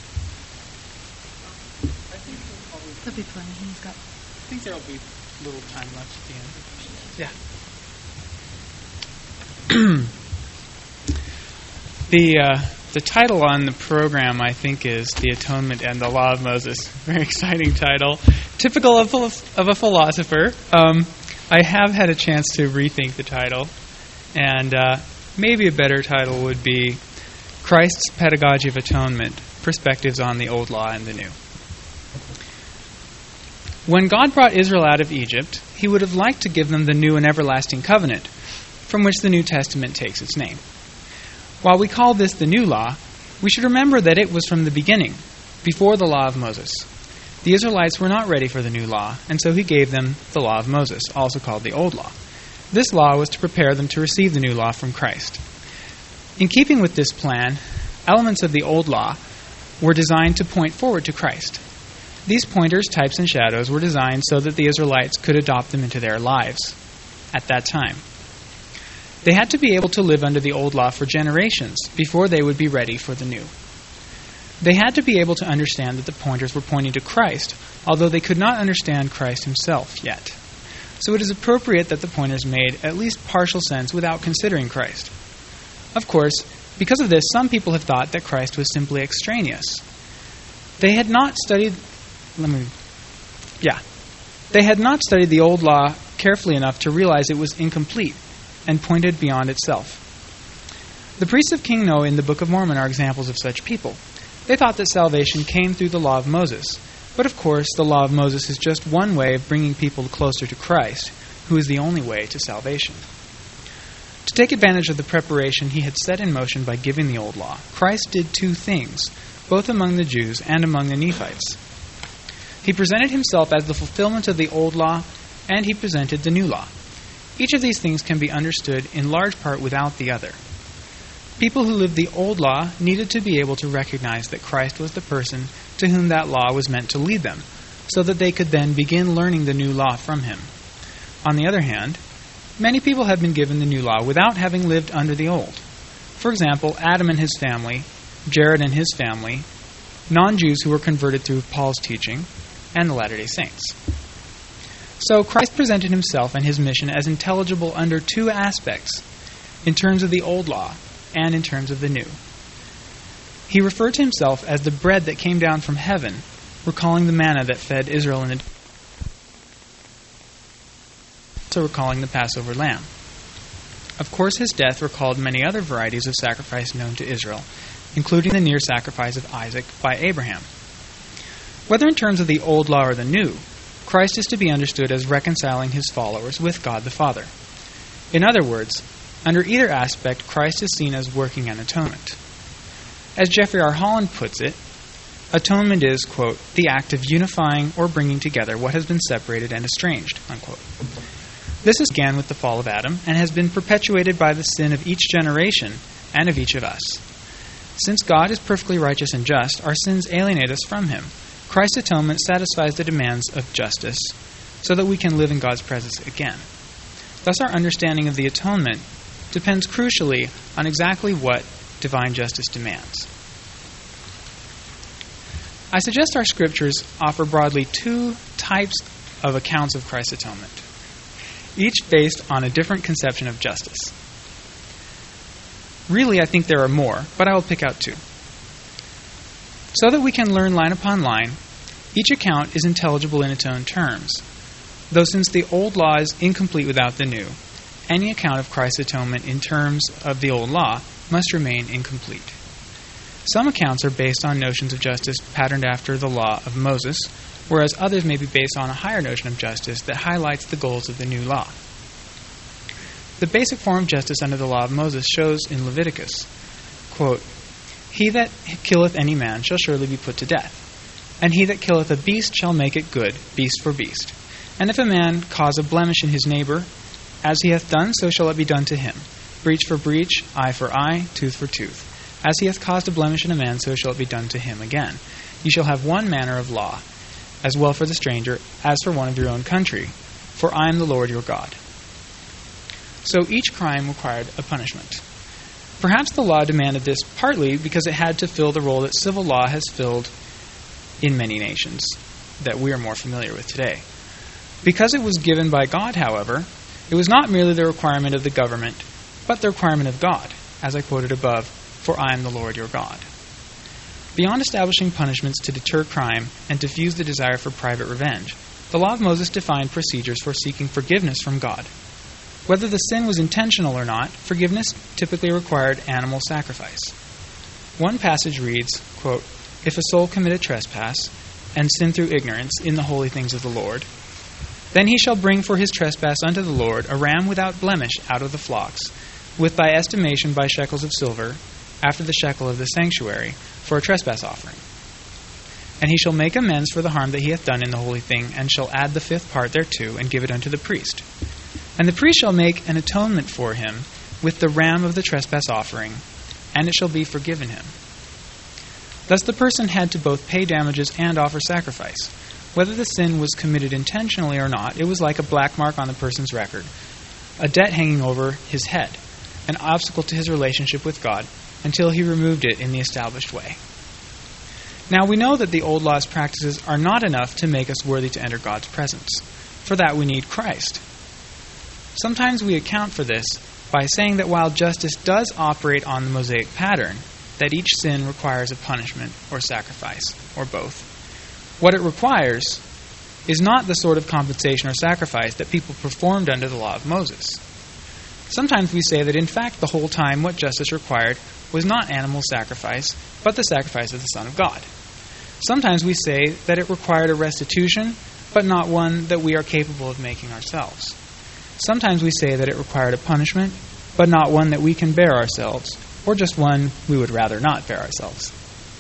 I think we'll probably, That'll be plenty. He's got. I think there'll be a little time left at the end. Yeah. the uh, the title on the program, I think, is The Atonement and the Law of Moses. Very exciting title. Typical of, of a philosopher. Um, I have had a chance to rethink the title, and uh, maybe a better title would be Christ's Pedagogy of Atonement, Perspectives on the Old Law and the New. When God brought Israel out of Egypt, he would have liked to give them the new and everlasting covenant, from which the New Testament takes its name. While we call this the New Law, we should remember that it was from the beginning, before the Law of Moses. The Israelites were not ready for the New Law, and so he gave them the Law of Moses, also called the Old Law. This law was to prepare them to receive the New Law from Christ. In keeping with this plan, elements of the Old Law were designed to point forward to Christ. These pointers, types, and shadows were designed so that the Israelites could adopt them into their lives at that time. They had to be able to live under the old law for generations before they would be ready for the new. They had to be able to understand that the pointers were pointing to Christ, although they could not understand Christ himself yet. So it is appropriate that the pointers made at least partial sense without considering Christ. Of course, because of this, some people have thought that Christ was simply extraneous. They had not studied... Let me... Yeah. They had not studied the old law carefully enough to realize it was incomplete and pointed beyond itself. The priests of King Noah in the Book of Mormon are examples of such people. They thought that salvation came through the law of Moses. But of course, the law of Moses is just one way of bringing people closer to Christ, who is the only way to salvation. To take advantage of the preparation he had set in motion by giving the old law, Christ did two things, both among the Jews and among the Nephites. He presented himself as the fulfillment of the old law, and he presented the new law. Each of these things can be understood in large part without the other. People who lived the old law needed to be able to recognize that Christ was the person to whom that law was meant to lead them, so that they could then begin learning the new law from him. On the other hand, many people have been given the new law without having lived under the old. For example, Adam and his family, Jared and his family, non-Jews who were converted through Paul's teaching, and the Latter-day Saints. So Christ presented himself and his mission as intelligible under two aspects, in terms of the old law and in terms of the new. He referred to himself as the bread that came down from heaven, recalling the manna that fed Israel in the also recalling the Passover lamb. Of course, his death recalled many other varieties of sacrifice known to Israel, including the near sacrifice of Isaac by Abraham. Whether in terms of the old law or the new, Christ is to be understood as reconciling his followers with God the Father. In other words, under either aspect, Christ is seen as working an atonement. As Jeffrey R. Holland puts it, atonement is, quote, the act of unifying or bringing together what has been separated and estranged, unquote. This began with the fall of Adam and has been perpetuated by the sin of each generation and of each of us. Since God is perfectly righteous and just, our sins alienate us from him. Christ's atonement satisfies the demands of justice so that we can live in God's presence again. Thus, our understanding of the atonement depends crucially on exactly what divine justice demands. I suggest our scriptures offer broadly two types of accounts of Christ's atonement, each based on a different conception of justice. Really, I think there are more, but I will pick out two. So that we can learn line upon line, each account is intelligible in its own terms, though since the old law is incomplete without the new, any account of Christ's atonement in terms of the old law must remain incomplete. Some accounts are based on notions of justice patterned after the law of Moses, whereas others may be based on a higher notion of justice that highlights the goals of the new law. The basic form of justice under the law of Moses shows in Leviticus, quote, he that killeth any man shall surely be put to death, and he that killeth a beast shall make it good, beast for beast. And if a man cause a blemish in his neighbor, as he hath done, so shall it be done to him. Breach for breach, eye for eye, tooth for tooth. As he hath caused a blemish in a man, so shall it be done to him again. Ye shall have one manner of law, as well for the stranger as for one of your own country. For I am the Lord your God. So each crime required a punishment. Perhaps the law demanded this partly because it had to fill the role that civil law has filled in many nations that we are more familiar with today. Because it was given by God, however, it was not merely the requirement of the government, but the requirement of God, as I quoted above, for I am the Lord your God. Beyond establishing punishments to deter crime and diffuse the desire for private revenge, the law of Moses defined procedures for seeking forgiveness from God. Whether the sin was intentional or not, forgiveness typically required animal sacrifice. One passage reads, quote, if a soul commit a trespass and sin through ignorance in the holy things of the Lord, then he shall bring for his trespass unto the Lord a ram without blemish out of the flocks, with thy estimation by shekels of silver, after the shekel of the sanctuary, for a trespass offering. And he shall make amends for the harm that he hath done in the holy thing, and shall add the fifth part thereto, and give it unto the priest. And the priest shall make an atonement for him with the ram of the trespass offering, and it shall be forgiven him. Thus the person had to both pay damages and offer sacrifice. Whether the sin was committed intentionally or not, it was like a black mark on the person's record, a debt hanging over his head, an obstacle to his relationship with God, until he removed it in the established way. Now we know that the old law's practices are not enough to make us worthy to enter God's presence. For that we need Christ. Sometimes we account for this by saying that while justice does operate on the Mosaic pattern, that each sin requires a punishment or sacrifice, or both. What it requires is not the sort of compensation or sacrifice that people performed under the law of Moses. Sometimes we say that in fact the whole time what justice required was not animal sacrifice, but the sacrifice of the Son of God. Sometimes we say that it required a restitution, but not one that we are capable of making ourselves. Sometimes we say that it required a punishment, but not one that we can bear ourselves, or just one we would rather not bear ourselves.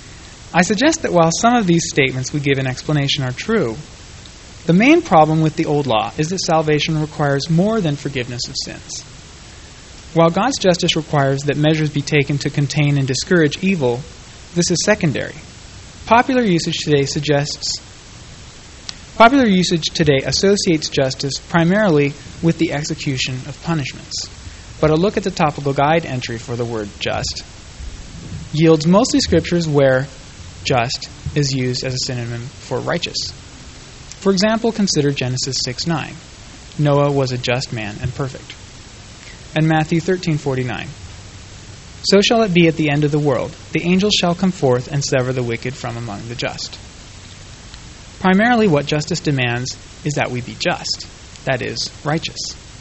I suggest that while some of these statements we give in explanation are true, the main problem with the old law is that salvation requires more than forgiveness of sins. While God's justice requires that measures be taken to contain and discourage evil, this is secondary. Popular usage today suggests Popular usage today associates justice primarily with the execution of punishments. But a look at the topical guide entry for the word just yields mostly scriptures where just is used as a synonym for righteous. For example, consider Genesis six nine. Noah was a just man and perfect. And Matthew thirteen forty-nine. So shall it be at the end of the world. The angels shall come forth and sever the wicked from among the just. Primarily what justice demands is that we be just, that is, righteous.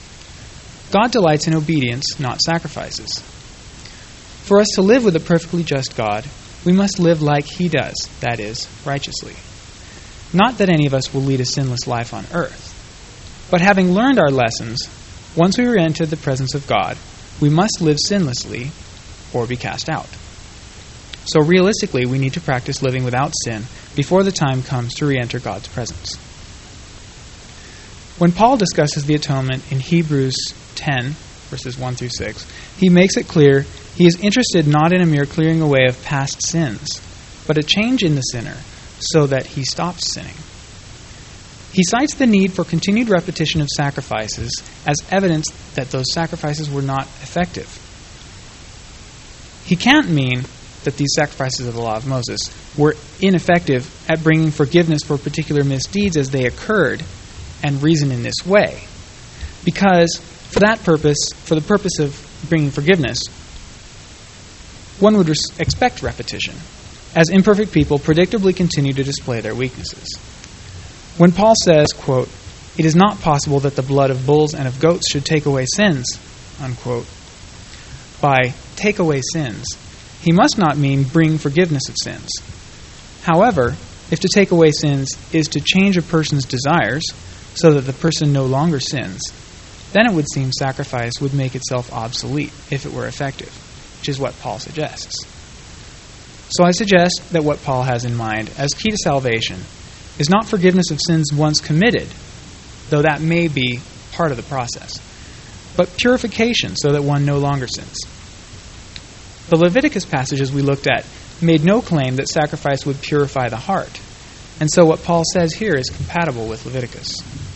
God delights in obedience, not sacrifices. For us to live with a perfectly just God, we must live like He does, that is, righteously. Not that any of us will lead a sinless life on earth, but having learned our lessons, once we re-enter the presence of God, we must live sinlessly or be cast out. So realistically, we need to practice living without sin before the time comes to re-enter God's presence. When Paul discusses the atonement in Hebrews ten, verses one through six, he makes it clear he is interested not in a mere clearing away of past sins, but a change in the sinner so that he stops sinning. He cites the need for continued repetition of sacrifices as evidence that those sacrifices were not effective. He can't mean that these sacrifices of the law of Moses were ineffective at bringing forgiveness for particular misdeeds as they occurred and reason in this way. Because for that purpose, for the purpose of bringing forgiveness, one would res- expect repetition, as imperfect people predictably continue to display their weaknesses. When Paul says, quote, "It is not possible that the blood of bulls and of goats should take away sins," unquote, by take away sins, he must not mean bring forgiveness of sins. However, if to take away sins is to change a person's desires so that the person no longer sins, then it would seem sacrifice would make itself obsolete if it were effective, which is what Paul suggests. So I suggest that what Paul has in mind as key to salvation is not forgiveness of sins once committed, though that may be part of the process, but purification so that one no longer sins. The Leviticus passages we looked at made no claim that sacrifice would purify the heart, and so what Paul says here is compatible with Leviticus.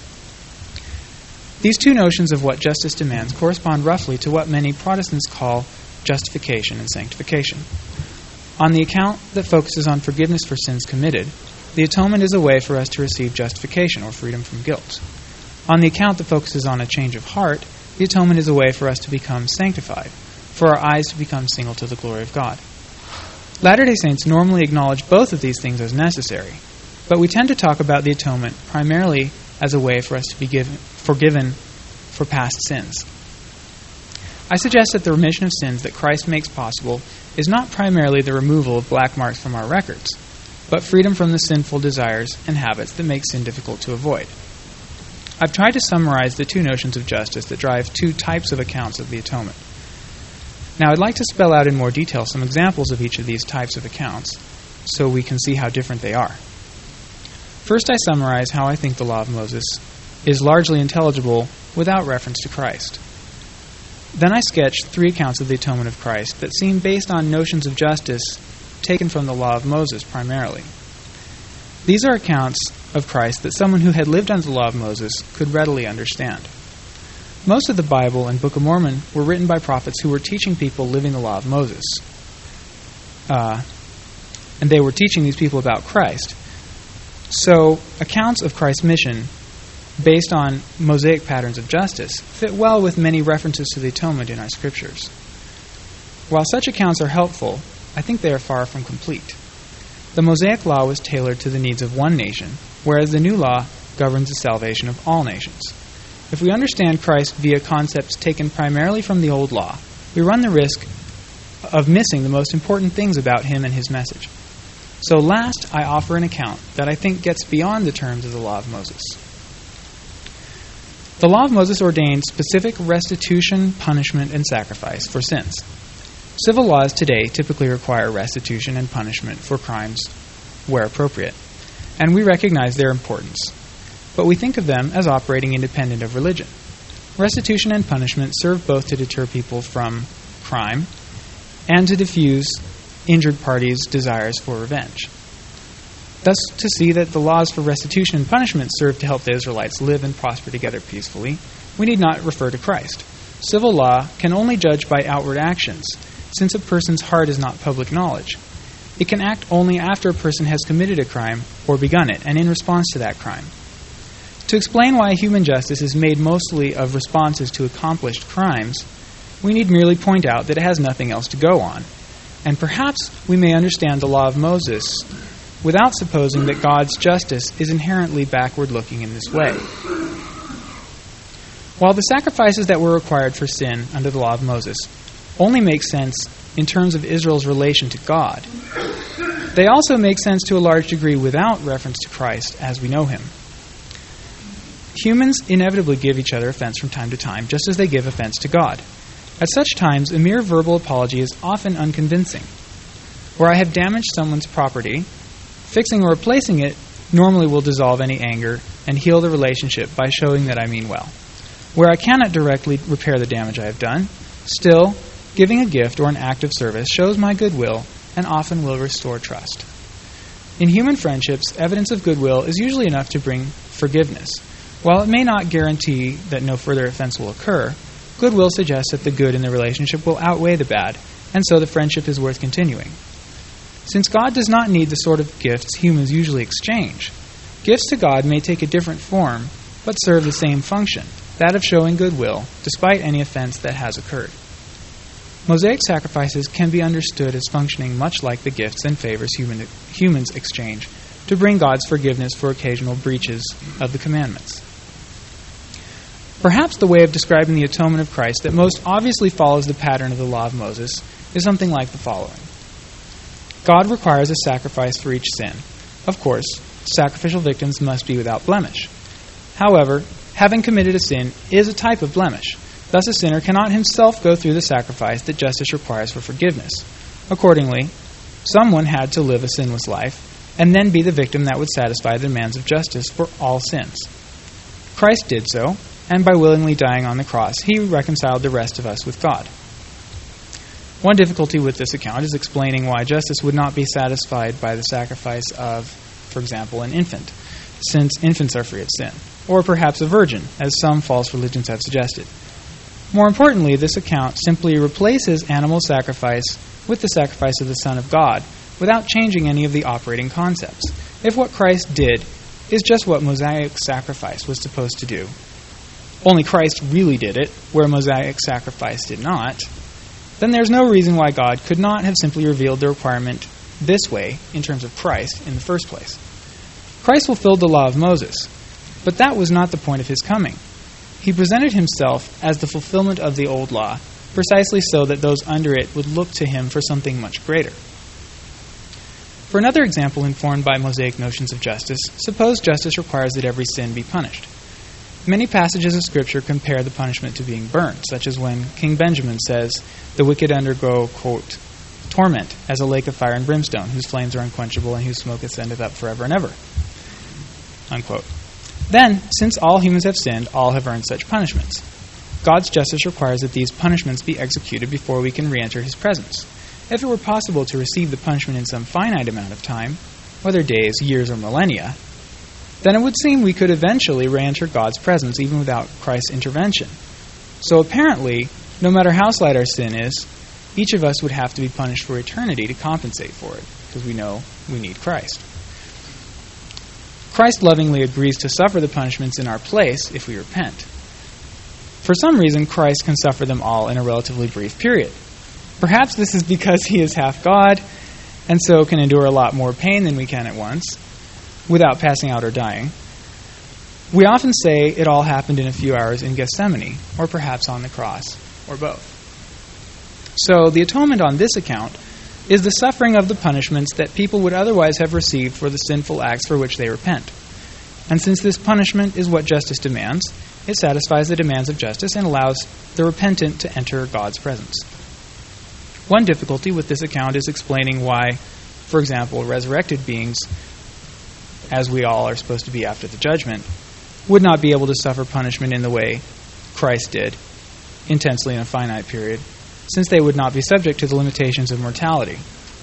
These two notions of what justice demands correspond roughly to what many Protestants call justification and sanctification. On the account that focuses on forgiveness for sins committed, the atonement is a way for us to receive justification or freedom from guilt. On the account that focuses on a change of heart, the atonement is a way for us to become sanctified, for our eyes to become single to the glory of God. Latter-day Saints normally acknowledge both of these things as necessary, but we tend to talk about the atonement primarily as a way for us to be given, forgiven for past sins. I suggest that the remission of sins that Christ makes possible is not primarily the removal of black marks from our records, but freedom from the sinful desires and habits that make sin difficult to avoid. I've tried to summarize the two notions of justice that drive two types of accounts of the atonement. Now, I'd like to spell out in more detail some examples of each of these types of accounts so we can see how different they are. First, I summarize how I think the law of Moses is largely intelligible without reference to Christ. Then I sketch three accounts of the atonement of Christ that seem based on notions of justice taken from the law of Moses primarily. These are accounts of Christ that someone who had lived under the law of Moses could readily understand. Most of the Bible and Book of Mormon were written by prophets who were teaching people living the law of Moses. Uh, and they were teaching these people about Christ. So accounts of Christ's mission based on Mosaic patterns of justice fit well with many references to the atonement in our scriptures. While such accounts are helpful, I think they are far from complete. The Mosaic law was tailored to the needs of one nation, whereas the new law governs the salvation of all nations. If we understand Christ via concepts taken primarily from the old law, we run the risk of missing the most important things about him and his message. So last, I offer an account that I think gets beyond the terms of the law of Moses. The law of Moses ordained specific restitution, punishment, and sacrifice for sins. Civil laws today typically require restitution and punishment for crimes where appropriate, and we recognize their importance. But we think of them as operating independent of religion. Restitution and punishment serve both to deter people from crime and to diffuse injured parties' desires for revenge. Thus, to see that the laws for restitution and punishment serve to help the Israelites live and prosper together peacefully, we need not refer to Christ. Civil law can only judge by outward actions, since a person's heart is not public knowledge. It can act only after a person has committed a crime or begun it, and in response to that crime. To explain why human justice is made mostly of responses to accomplished crimes, we need merely point out that it has nothing else to go on. And perhaps we may understand the law of Moses without supposing that God's justice is inherently backward-looking in this way. While the sacrifices that were required for sin under the law of Moses only make sense in terms of Israel's relation to God, they also make sense to a large degree without reference to Christ as we know him. Humans inevitably give each other offense from time to time, just as they give offense to God. At such times, a mere verbal apology is often unconvincing. Where I have damaged someone's property, fixing or replacing it normally will dissolve any anger and heal the relationship by showing that I mean well. Where I cannot directly repair the damage I have done, still, giving a gift or an act of service shows my goodwill and often will restore trust. In human friendships, evidence of goodwill is usually enough to bring forgiveness. While it may not guarantee that no further offense will occur, goodwill suggests that the good in the relationship will outweigh the bad, and so the friendship is worth continuing. Since God does not need the sort of gifts humans usually exchange, gifts to God may take a different form, but serve the same function, that of showing goodwill, despite any offense that has occurred. Mosaic sacrifices can be understood as functioning much like the gifts and favors human, humans exchange to bring God's forgiveness for occasional breaches of the commandments. Perhaps the way of describing the atonement of Christ that most obviously follows the pattern of the law of Moses is something like the following. God requires a sacrifice for each sin. Of course, sacrificial victims must be without blemish. However, having committed a sin is a type of blemish. Thus, a sinner cannot himself go through the sacrifice that justice requires for forgiveness. Accordingly, someone had to live a sinless life and then be the victim that would satisfy the demands of justice for all sins. Christ did so, and by willingly dying on the cross, he reconciled the rest of us with God. One difficulty with this account is explaining why justice would not be satisfied by the sacrifice of, for example, an infant, since infants are free of sin, or perhaps a virgin, as some false religions have suggested. More importantly, this account simply replaces animal sacrifice with the sacrifice of the Son of God, without changing any of the operating concepts. If what Christ did is just what Mosaic sacrifice was supposed to do, only Christ really did it, where Mosaic sacrifice did not, then there's no reason why God could not have simply revealed the requirement this way in terms of Christ in the first place. Christ fulfilled the law of Moses, but that was not the point of his coming. He presented himself as the fulfillment of the old law, precisely so that those under it would look to him for something much greater. For another example informed by Mosaic notions of justice, suppose justice requires that every sin be punished. Many passages of Scripture compare the punishment to being burned, such as when King Benjamin says, "The wicked undergo, quote, torment as a lake of fire and brimstone, whose flames are unquenchable and whose smoke ascendeth up forever and ever." Unquote. Then, since all humans have sinned, all have earned such punishments. God's justice requires that these punishments be executed before we can re-enter his presence. If it were possible to receive the punishment in some finite amount of time, whether days, years, or millennia, then it would seem we could eventually re-enter God's presence even without Christ's intervention. So apparently, no matter how slight our sin is, each of us would have to be punished for eternity to compensate for it, because we know we need Christ. Christ lovingly agrees to suffer the punishments in our place if we repent. For some reason, Christ can suffer them all in a relatively brief period. Perhaps this is because he is half God, and so can endure a lot more pain than we can at once, without passing out or dying. We often say it all happened in a few hours in Gethsemane, or perhaps on the cross, or both. So the atonement on this account is the suffering of the punishments that people would otherwise have received for the sinful acts for which they repent. And since this punishment is what justice demands, it satisfies the demands of justice and allows the repentant to enter God's presence. One difficulty with this account is explaining why, for example, resurrected beings, as we all are supposed to be after the judgment, would not be able to suffer punishment in the way Christ did, intensely in a finite period, since they would not be subject to the limitations of mortality.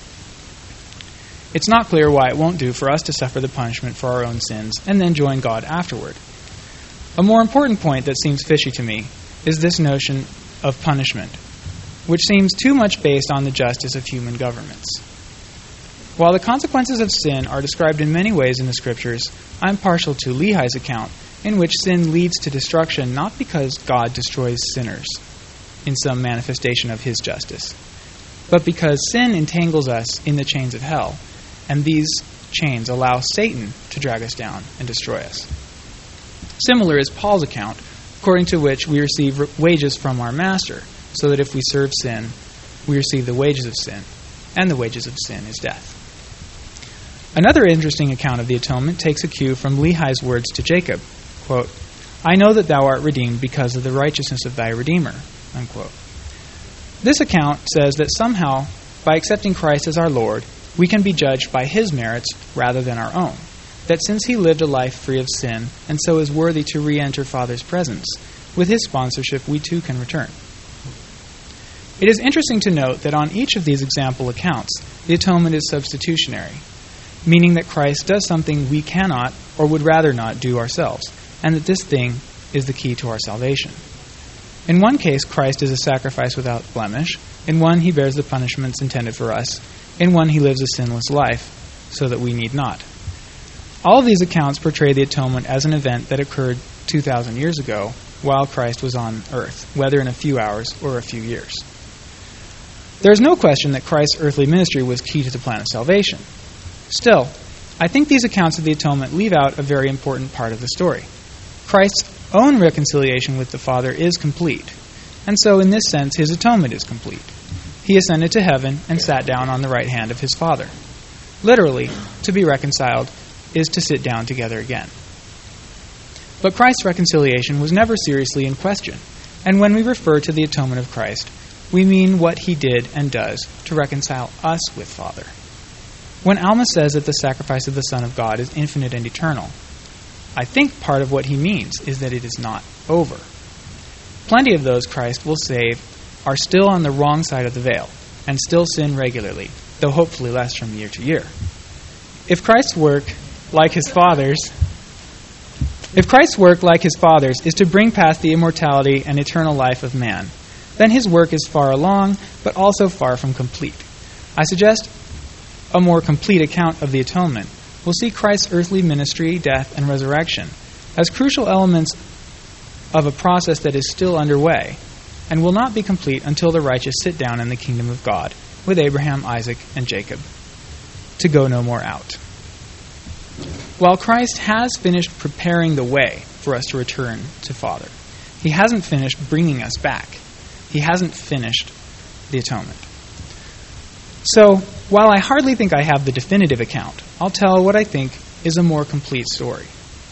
It's not clear why it won't do for us to suffer the punishment for our own sins and then join God afterward. A more important point that seems fishy to me is this notion of punishment, which seems too much based on the justice of human governments. While the consequences of sin are described in many ways in the Scriptures, I'm partial to Lehi's account, in which sin leads to destruction not because God destroys sinners in some manifestation of his justice, but because sin entangles us in the chains of hell, and these chains allow Satan to drag us down and destroy us. Similar is Paul's account, according to which we receive wages from our master, so that if we serve sin, we receive the wages of sin, and the wages of sin is death. Another interesting account of the atonement takes a cue from Lehi's words to Jacob, quote, "I know that thou art redeemed because of the righteousness of thy Redeemer." Unquote. This account says that somehow by accepting Christ as our Lord, we can be judged by his merits rather than our own. That since he lived a life free of sin, and so is worthy to re-enter Father's presence, with his sponsorship we too can return. It is interesting to note that on each of these example accounts, the atonement is substitutionary, meaning that Christ does something we cannot or would rather not do ourselves, and that this thing is the key to our salvation. In one case, Christ is a sacrifice without blemish. In one, he bears the punishments intended for us. In one, he lives a sinless life, so that we need not. All of these accounts portray the atonement as an event that occurred two thousand years ago while Christ was on earth, whether in a few hours or a few years. There is no question that Christ's earthly ministry was key to the plan of salvation. Still, I think these accounts of the atonement leave out a very important part of the story. Christ's own reconciliation with the Father is complete, and so in this sense his atonement is complete. He ascended to heaven and sat down on the right hand of his Father. Literally, to be reconciled is to sit down together again. But Christ's reconciliation was never seriously in question, and when we refer to the atonement of Christ, we mean what he did and does to reconcile us with Father. When Alma says that the sacrifice of the Son of God is infinite and eternal, I think part of what he means is that it is not over. Plenty of those Christ will save are still on the wrong side of the veil and still sin regularly, though hopefully less from year to year. If Christ's work, like his Father's, if Christ's work, like his Father's, is to bring past the immortality and eternal life of man, then his work is far along, but also far from complete. I suggest a more complete account of the atonement will see Christ's earthly ministry, death, and resurrection as crucial elements of a process that is still underway and will not be complete until the righteous sit down in the kingdom of God with Abraham, Isaac, and Jacob to go no more out. While Christ has finished preparing the way for us to return to Father, he hasn't finished bringing us back. He hasn't finished the atonement. So, while I hardly think I have the definitive account, I'll tell what I think is a more complete story.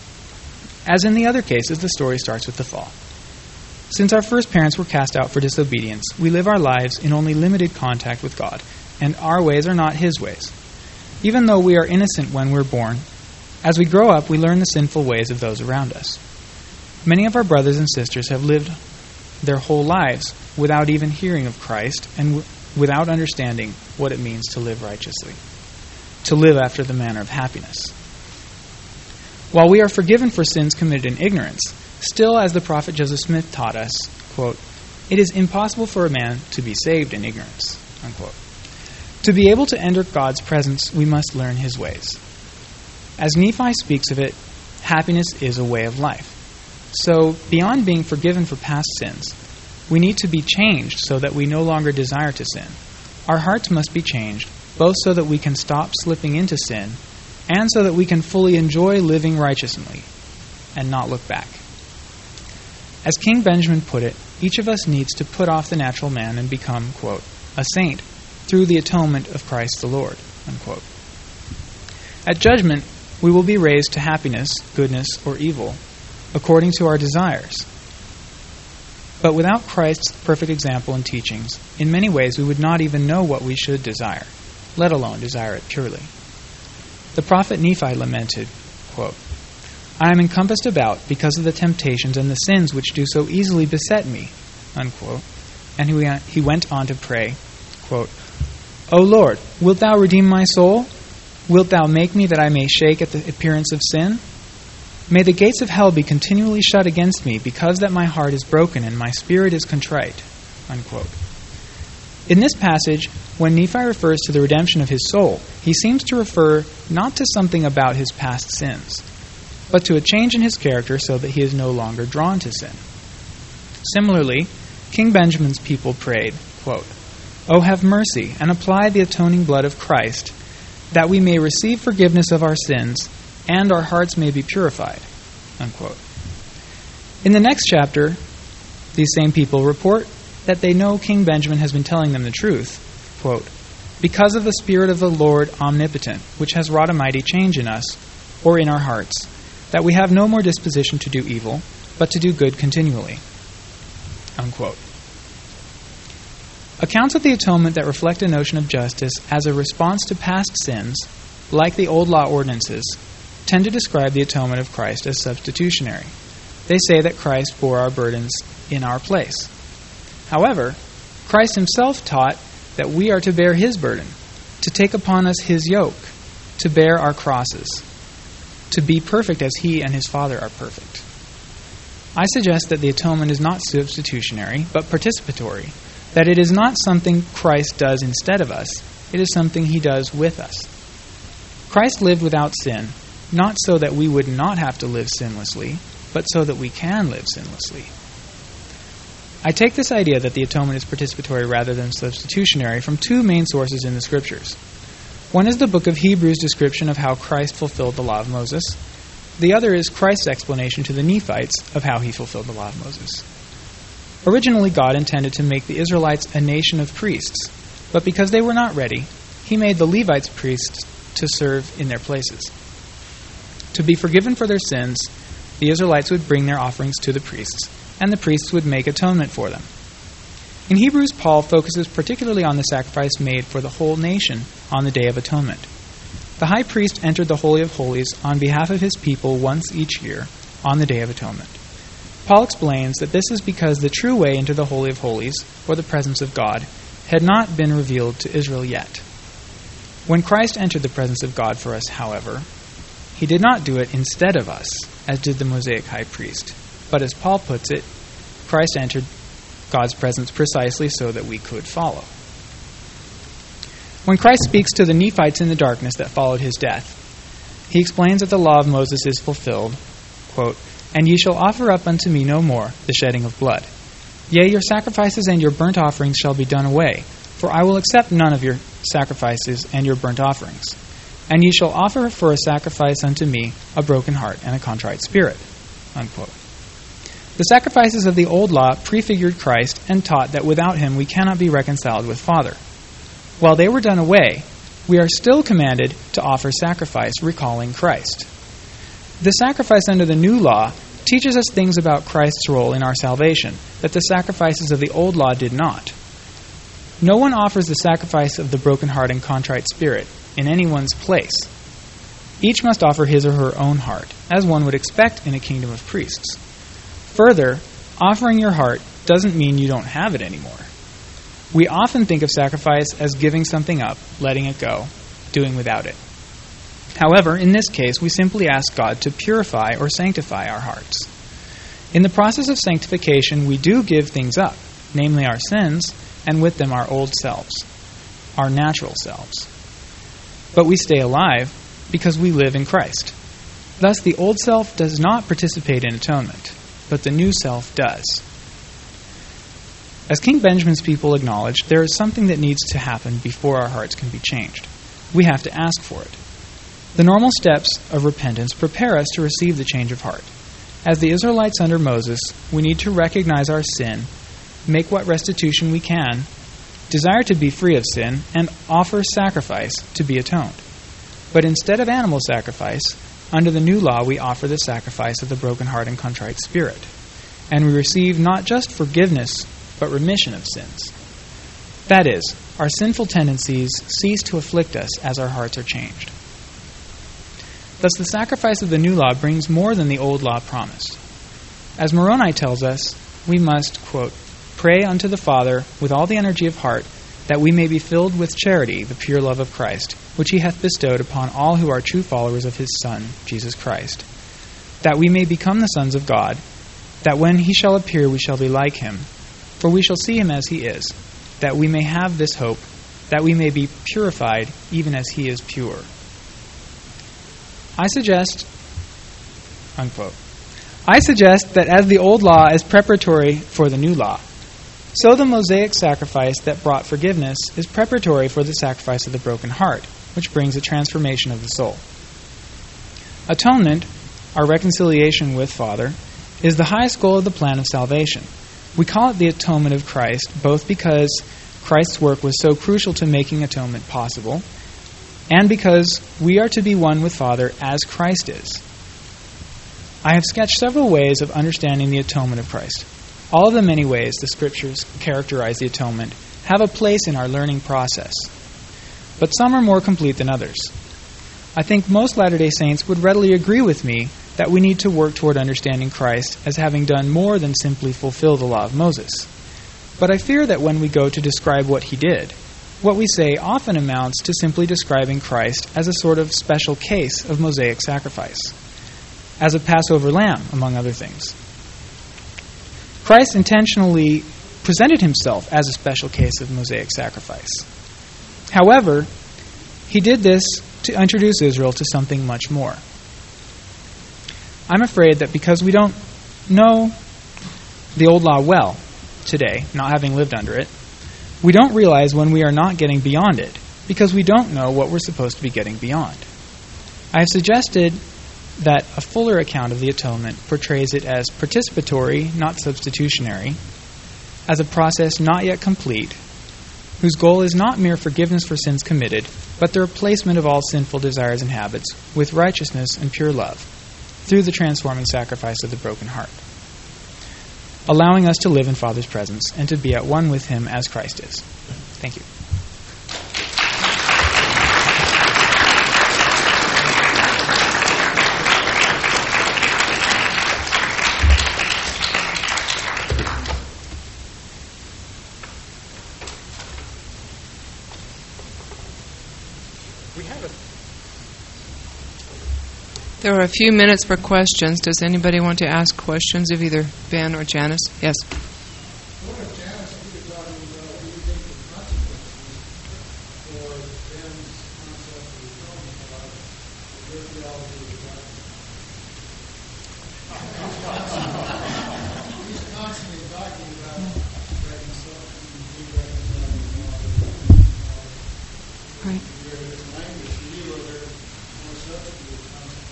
As in the other cases, the story starts with the fall. Since our first parents were cast out for disobedience, we live our lives in only limited contact with God, and our ways are not his ways. Even though we are innocent when we're born, as we grow up, we learn the sinful ways of those around us. Many of our brothers and sisters have lived their whole lives without even hearing of Christ and w- without understanding what it means to live righteously, to live after the manner of happiness. While we are forgiven for sins committed in ignorance, still, as the prophet Joseph Smith taught us, quote, "It is impossible for a man to be saved in ignorance," unquote. To be able to enter God's presence, we must learn his ways. As Nephi speaks of it, happiness is a way of life. So, beyond being forgiven for past sins, we need to be changed so that we no longer desire to sin. Our hearts must be changed, both so that we can stop slipping into sin and so that we can fully enjoy living righteously and not look back. As King Benjamin put it, each of us needs to put off the natural man and become, quote, "a saint through the atonement of Christ the Lord," unquote. At judgment, we will be raised to happiness, goodness, or evil, according to our desires. But without Christ's perfect example and teachings, in many ways we would not even know what we should desire, let alone desire it purely. The prophet Nephi lamented, quote, "I am encompassed about because of the temptations and the sins which do so easily beset me," unquote. And he, he went on to pray, quote, "O Lord, wilt thou redeem my soul? Wilt thou make me that I may shake at the appearance of sin? May the gates of hell be continually shut against me, because that my heart is broken and my spirit is contrite," unquote. In this passage, when Nephi refers to the redemption of his soul, he seems to refer not to something about his past sins, but to a change in his character so that he is no longer drawn to sin. Similarly, King Benjamin's people prayed, quote, "O have mercy and apply the atoning blood of Christ, that we may receive forgiveness of our sins and our hearts may be purified," unquote. In the next chapter, these same people report that they know King Benjamin has been telling them the truth, quote, "because of the Spirit of the Lord omnipotent, which has wrought a mighty change in us, or in our hearts, that we have no more disposition to do evil, but to do good continually," unquote. Accounts of the atonement that reflect a notion of justice as a response to past sins, like the old law ordinances, tend to describe the atonement of Christ as substitutionary. They say that Christ bore our burdens in our place. However, Christ himself taught that we are to bear his burden, to take upon us his yoke, to bear our crosses, to be perfect as he and his Father are perfect. I suggest that the atonement is not substitutionary, but participatory, that it is not something Christ does instead of us, it is something he does with us. Christ lived without sin, not so that we would not have to live sinlessly, but so that we can live sinlessly. I take this idea that the atonement is participatory rather than substitutionary from two main sources in the Scriptures. One is the book of Hebrews' description of how Christ fulfilled the law of Moses. The other is Christ's explanation to the Nephites of how he fulfilled the law of Moses. Originally, God intended to make the Israelites a nation of priests, but because they were not ready, he made the Levites priests to serve in their places. To be forgiven for their sins, the Israelites would bring their offerings to the priests, and the priests would make atonement for them. In Hebrews, Paul focuses particularly on the sacrifice made for the whole nation on the Day of Atonement. The high priest entered the Holy of Holies on behalf of his people once each year on the Day of Atonement. Paul explains that this is because the true way into the Holy of Holies, or the presence of God, had not been revealed to Israel yet. When Christ entered the presence of God for us, however, he did not do it instead of us, as did the Mosaic high priest. But as Paul puts it, Christ entered God's presence precisely so that we could follow. When Christ speaks to the Nephites in the darkness that followed his death, he explains that the law of Moses is fulfilled, quote, "And ye shall offer up unto me no more the shedding of blood. Yea, your sacrifices and your burnt offerings shall be done away, for I will accept none of your sacrifices and your burnt offerings. And ye shall offer for a sacrifice unto me a broken heart and a contrite spirit." Unquote. The sacrifices of the old law prefigured Christ and taught that without him we cannot be reconciled with Father. While they were done away, we are still commanded to offer sacrifice, recalling Christ. The sacrifice under the new law teaches us things about Christ's role in our salvation that the sacrifices of the old law did not. No one offers the sacrifice of the broken heart and contrite spirit in anyone's place. Each must offer his or her own heart, as one would expect in a kingdom of priests. Further, offering your heart doesn't mean you don't have it anymore. We often think of sacrifice as giving something up, letting it go, doing without it. However, in this case, we simply ask God to purify or sanctify our hearts. In the process of sanctification, we do give things up, namely our sins, and with them our old selves, our natural selves. But we stay alive because we live in Christ. Thus, the old self does not participate in atonement, but the new self does. As King Benjamin's people acknowledge, there is something that needs to happen before our hearts can be changed. We have to ask for it. The normal steps of repentance prepare us to receive the change of heart. As the Israelites under Moses, we need to recognize our sin, make what restitution we can, desire to be free of sin, and offer sacrifice to be atoned. But instead of animal sacrifice, under the new law we offer the sacrifice of the broken heart and contrite spirit. And we receive not just forgiveness, but remission of sins. That is, our sinful tendencies cease to afflict us as our hearts are changed. Thus, the sacrifice of the new law brings more than the old law promised. As Moroni tells us, we must, quote, "pray unto the Father with all the energy of heart, that we may be filled with charity, the pure love of Christ, which he hath bestowed upon all who are true followers of his Son, Jesus Christ. That we may become the sons of God, that when he shall appear we shall be like him, for we shall see him as he is, that we may have this hope, that we may be purified even as he is pure." I suggest, unquote, I suggest that as the old law is preparatory for the new law, so the Mosaic sacrifice that brought forgiveness is preparatory for the sacrifice of the broken heart, which brings a transformation of the soul. Atonement, our reconciliation with Father, is the highest goal of the plan of salvation. We call it the atonement of Christ, both because Christ's work was so crucial to making atonement possible, and because we are to be one with Father as Christ is. I have sketched several ways of understanding the atonement of Christ. All of the many ways the Scriptures characterize the atonement have a place in our learning process, but some are more complete than others. I think most Latter-day Saints would readily agree with me that we need to work toward understanding Christ as having done more than simply fulfill the law of Moses. But I fear that when we go to describe what he did, what we say often amounts to simply describing Christ as a sort of special case of Mosaic sacrifice, as a Passover lamb, among other things. Christ intentionally presented himself as a special case of Mosaic sacrifice. However, he did this to introduce Israel to something much more. I'm afraid that because we don't know the old law well today, not having lived under it, we don't realize when we are not getting beyond it, because we don't know what we're supposed to be getting beyond. I have suggested that a fuller account of the atonement portrays it as participatory, not substitutionary, as a process not yet complete, whose goal is not mere forgiveness for sins committed, but the replacement of all sinful desires and habits with righteousness and pure love, through the transforming sacrifice of the broken heart, allowing us to live in Father's presence and to be at one with him as Christ is. Thank you. There are a few minutes for questions. Does anybody want to ask questions of either Ben or Janice? Yes. What if Janice could talk about what you think the consequences for Ben's concept of the atonement are, your theology of the Bible? He's constantly talking about reconciling and re-reconciling. Right. There's language to you, or there's more substantive consequences.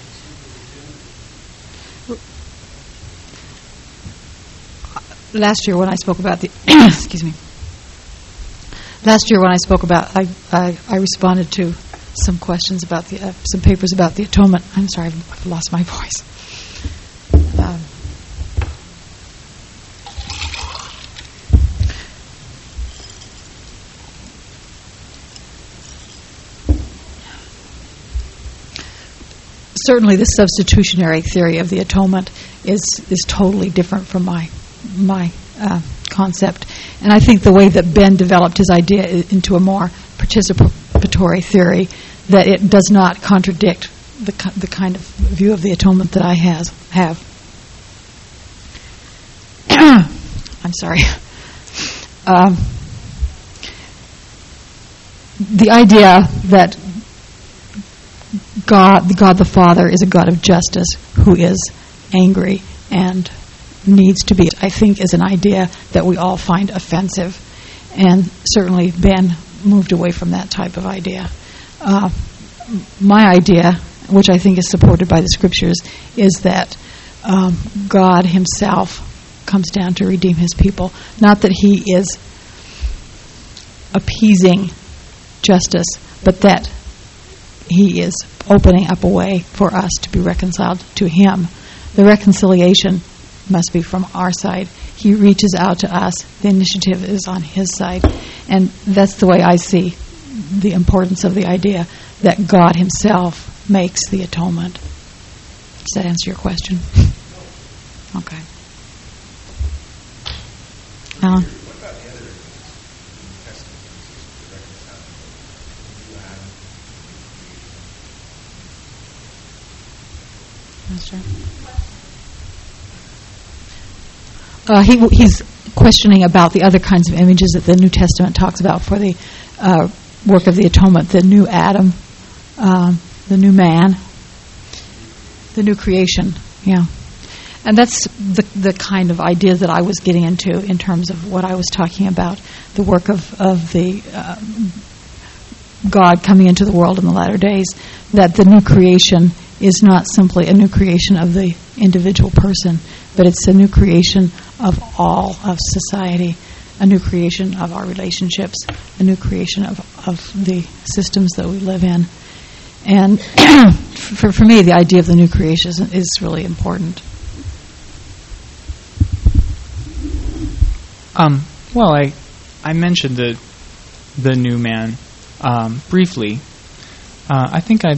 Last year when I spoke about the excuse me. Last year when I spoke about, I I, I responded to some questions about the uh, some papers about the atonement. I'm sorry, I've, I've lost my voice. Um, certainly, the substitutionary theory of the atonement is is totally different from my my uh, concept, and I think the way that Ben developed his idea into a more participatory theory, that it does not contradict the the kind of view of the atonement that I has have. I'm sorry. Um, the idea that God, God the Father, is a God of justice who is angry and needs to be, I think, is an idea that we all find offensive. And certainly Ben moved away from that type of idea. Uh, my idea, which I think is supported by the Scriptures, is that um, God himself comes down to redeem his people. Not that he is appeasing justice, but that he is opening up a way for us to be reconciled to him. The reconciliation must be from our side. He reaches out to us. The initiative is on his side. And that's the way I see the importance of the idea that God himself makes the atonement. Does that answer your question? Okay. Alan? What about the other testaments to reconcile the Adam? That's right. Uh, he he's questioning about the other kinds of images that the New Testament talks about for the uh, work of the atonement, the new Adam, um, the new man, the new creation. Yeah, and that's the the kind of idea that I was getting into in terms of what I was talking about, the work of of the uh, God coming into the world in the latter days. That the new creation is not simply a new creation of the individual person, but it's a new creation of all of society, a new creation of our relationships, a new creation of, of the systems that we live in. And for, for me, the idea of the new creation is, is really important. Um, well, I I mentioned the the new man um, briefly. Uh, I think I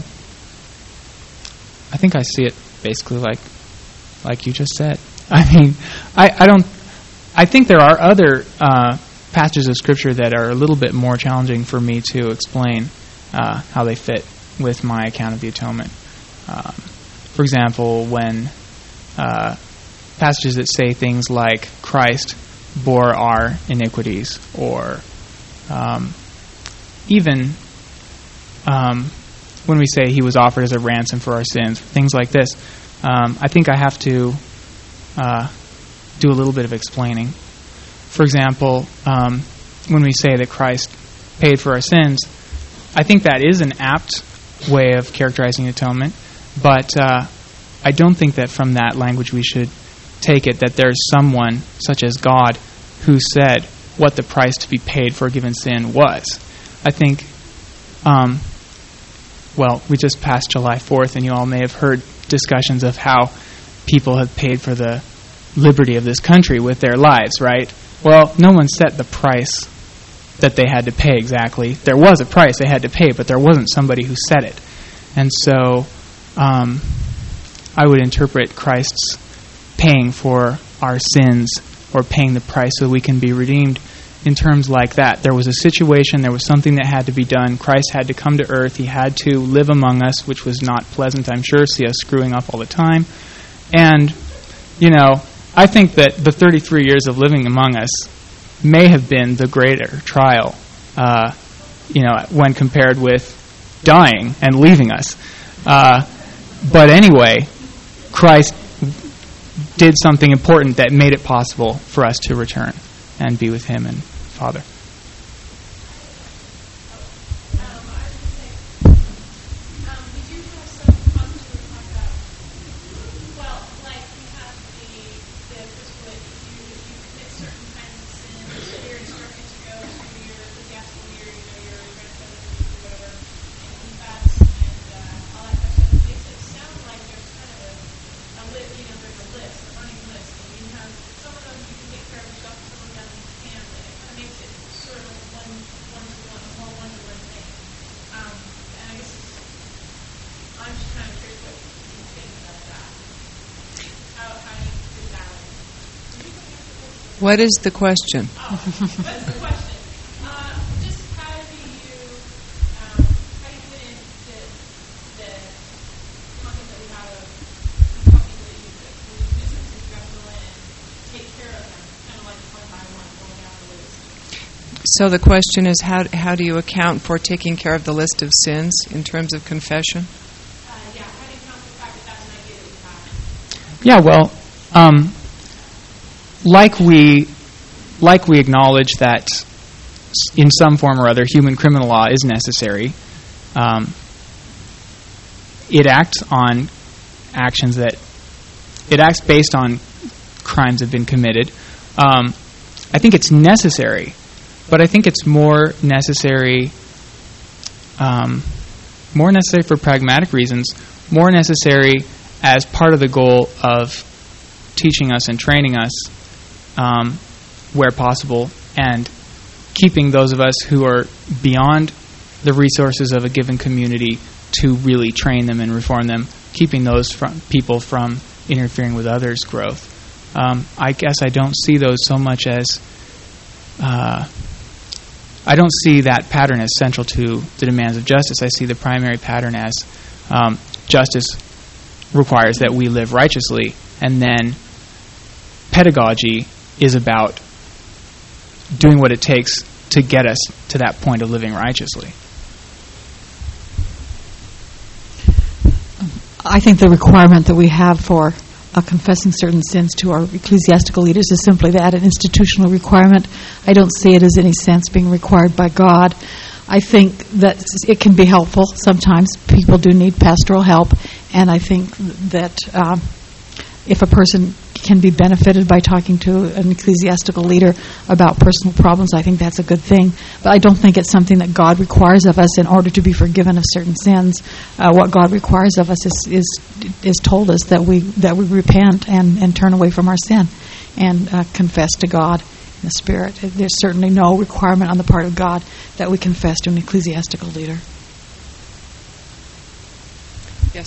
I think I see it basically like like you just said. I mean, I, I don't. I think there are other uh, passages of Scripture that are a little bit more challenging for me to explain uh, how they fit with my account of the atonement. Um, for example, when uh, passages that say things like Christ bore our iniquities, or um, even um, when we say he was offered as a ransom for our sins, things like this, um, I think I have to uh, do a little bit of explaining. For example, um, when we say that Christ paid for our sins, I think that is an apt way of characterizing atonement, but uh, I don't think that from that language we should take it that there's someone, such as God, who said what the price to be paid for a given sin was. I think, um, well, we just passed July fourth, and you all may have heard discussions of how people have paid for the liberty of this country with their lives, right? Well, no one set the price that they had to pay exactly. There was a price they had to pay, but there wasn't somebody who set it. And so um, I would interpret Christ's paying for our sins, or paying the price so we can be redeemed, in terms like that. There was a situation, there was something that had to be done. Christ had to come to earth. He had to live among us, which was not pleasant, I'm sure. See us screwing up all the time. And, you know, I think that the thirty-three years of living among us may have been the greater trial, uh, you know, when compared with dying and leaving us. Uh, but anyway, Christ did something important that made it possible for us to return and be with Him and Father. What is the question? Oh, what's the question? Uh, just how do you um, how do you put in the, the concept that we have of talking to the nuisances you have to go in and take care of them, kind of like one by one going down the list. So the question is, how how do you account for taking care of the list of sins in terms of confession? Uh, yeah, how do you account for the fact that that's an idea that you have? Yeah, well, um, like we, like we acknowledge that in some form or other human criminal law is necessary, um, it acts on actions that, it acts based on crimes that have been committed. Um, I think it's necessary, but I think it's more necessary, um, more necessary for pragmatic reasons, more necessary as part of the goal of teaching us and training us Um, where possible, and keeping those of us who are beyond the resources of a given community to really train them and reform them, keeping those from people from interfering with others' growth. Um, I guess I don't see those so much as uh, I don't see that pattern as central to the demands of justice. I see the primary pattern as um, justice requires that we live righteously, and then pedagogy is about doing what it takes to get us to that point of living righteously. I think the requirement that we have for uh, confessing certain sins to our ecclesiastical leaders is simply that, an institutional requirement. I don't see it as any sense being required by God. I think that it can be helpful. Sometimes people do need pastoral help, and I think that um, if a person can be benefited by talking to an ecclesiastical leader about personal problems, I think that's a good thing. But I don't think it's something that God requires of us in order to be forgiven of certain sins. Uh, what God requires of us is, is is told us that we that we repent and, and turn away from our sin and uh, confess to God in the Spirit. There's certainly no requirement on the part of God that we confess to an ecclesiastical leader. Yes.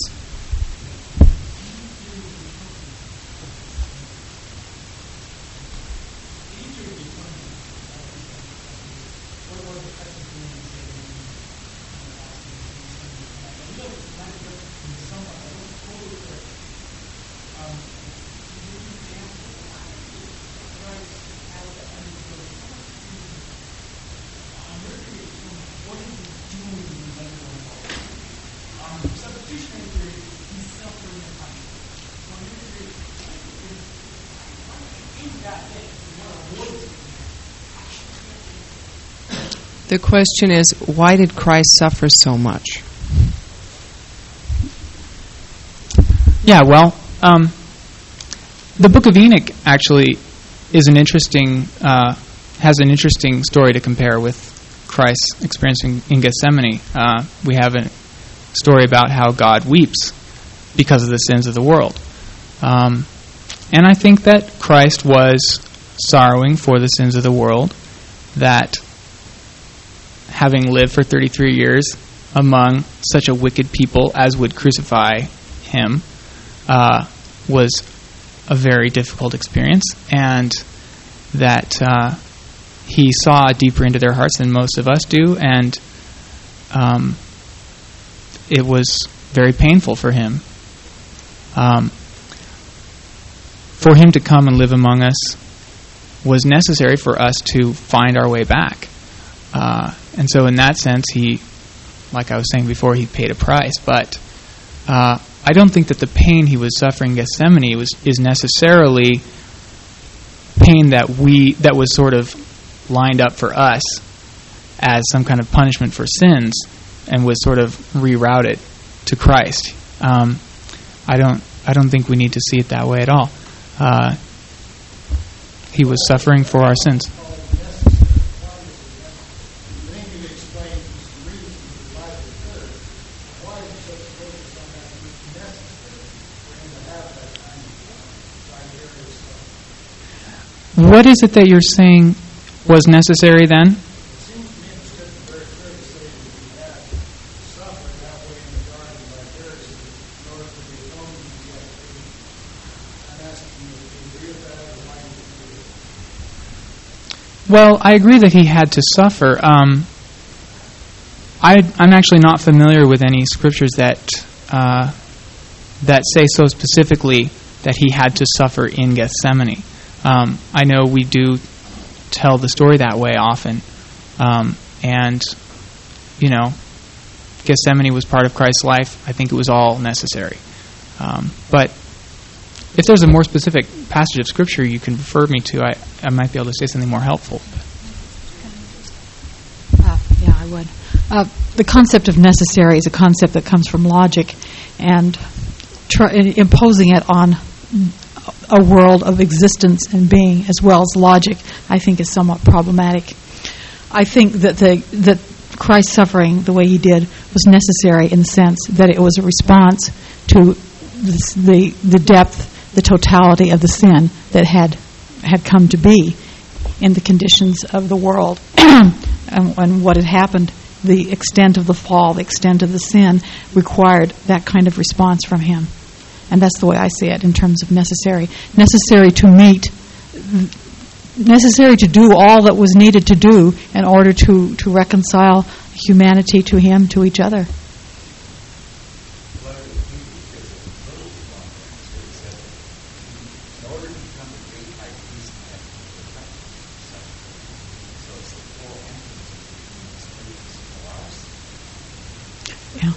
The question is, why did Christ suffer so much? Yeah, well, um, the Book of Enoch actually is an interesting, uh, has an interesting story to compare with Christ's experience in, in Gethsemane. Uh, we have a story about how God weeps because of the sins of the world. Um, and I think that Christ was sorrowing for the sins of the world, that having lived for thirty-three years among such a wicked people as would crucify him, uh, was a very difficult experience, and that uh, he saw deeper into their hearts than most of us do, and um, it was very painful for him. Um, for him to come and live among us was necessary for us to find our way back. Uh, and so in that sense, he, like I was saying before, he paid a price. But uh, I don't think that the pain he was suffering in Gethsemane was is necessarily pain that we that was sort of lined up for us as some kind of punishment for sins and was sort of rerouted to Christ. Um, I don't I don't think we need to see it that way at all. Uh, he was suffering for our sins. What is it that you're saying was necessary then? Well, I agree that he had to suffer. Um, I, I'm actually not familiar with any scriptures that uh, that say so specifically that he had to suffer in Gethsemane. Um, I know we do tell the story that way often, um, and you know, Gethsemane was part of Christ's life. I think it was all necessary. Um, but if there's a more specific passage of Scripture you can refer me to, I, I might be able to say something more helpful. Uh, yeah, I would. Uh, the concept of necessary is a concept that comes from logic, and tr- imposing it on a world of existence and being as well as logic, I think is somewhat problematic. I think that the that Christ's suffering the way he did was necessary in the sense that it was a response to this, the the depth, the totality of the sin that had had come to be in the conditions of the world and, and what had happened. The extent of the fall, the extent of the sin required that kind of response from him. And that's the way I see it in terms of necessary. Necessary to meet, necessary to do all that was needed to do in order to, to reconcile humanity to him, to each other. Yeah.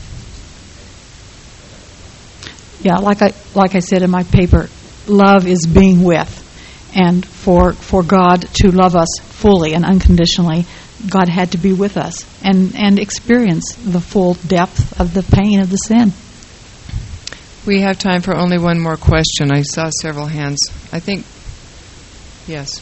Yeah, like I like I said in my paper, love is being with, and for for God to love us fully and unconditionally, God had to be with us and, and experience the full depth of the pain of the sin. We have time for only one more question. I saw several hands. I think, yes.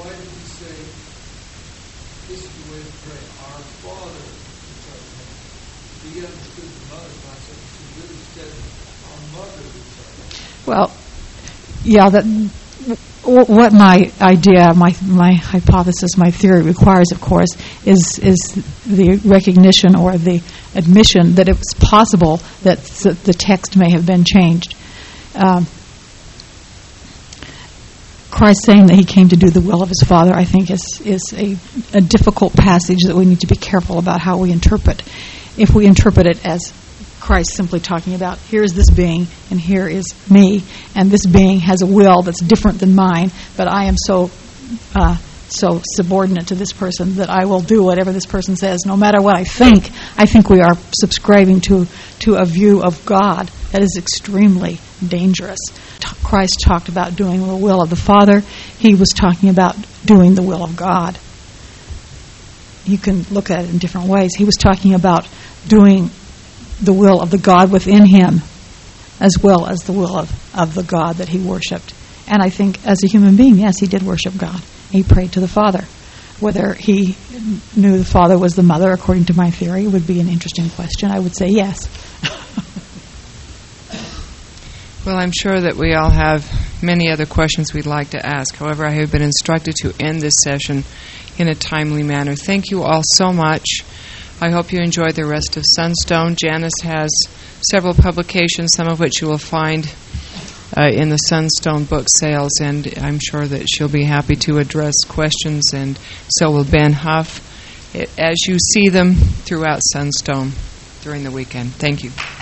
why did he say, this is the way to pray, our Father which art in heaven? He understood the mother concept. He really said, our mother which art in heaven. Well, yeah, that w- what my idea, my my hypothesis, my theory requires, of course, is is the recognition or the admission that it's possible that th- the text may have been changed. Um, Christ saying that he came to do the will of his Father, I think, is is a, a difficult passage that we need to be careful about how we interpret. If we interpret it as Christ simply talking about, here is this being, and here is me, and this being has a will that's different than mine, but I am so uh, so subordinate to this person that I will do whatever this person says, no matter what I think. I think we are subscribing to, to a view of God that is extremely dangerous. T- Christ talked about doing the will of the Father. He was talking about doing the will of God. You can look at it in different ways. He was talking about doing the will of the God within him, as well as the will of, of the God that he worshipped. And I think as a human being, yes, he did worship God. He prayed to the Father. Whether he knew the Father was the mother, according to my theory, would be an interesting question. I would say yes. Well, I'm sure that we all have many other questions we'd like to ask. However, I have been instructed to end this session in a timely manner. Thank you all so much. I hope you enjoy the rest of Sunstone. Janice has several publications, some of which you will find uh, in the Sunstone book sales, and I'm sure that she'll be happy to address questions, and so will Ben Huff, as you see them throughout Sunstone during the weekend. Thank you.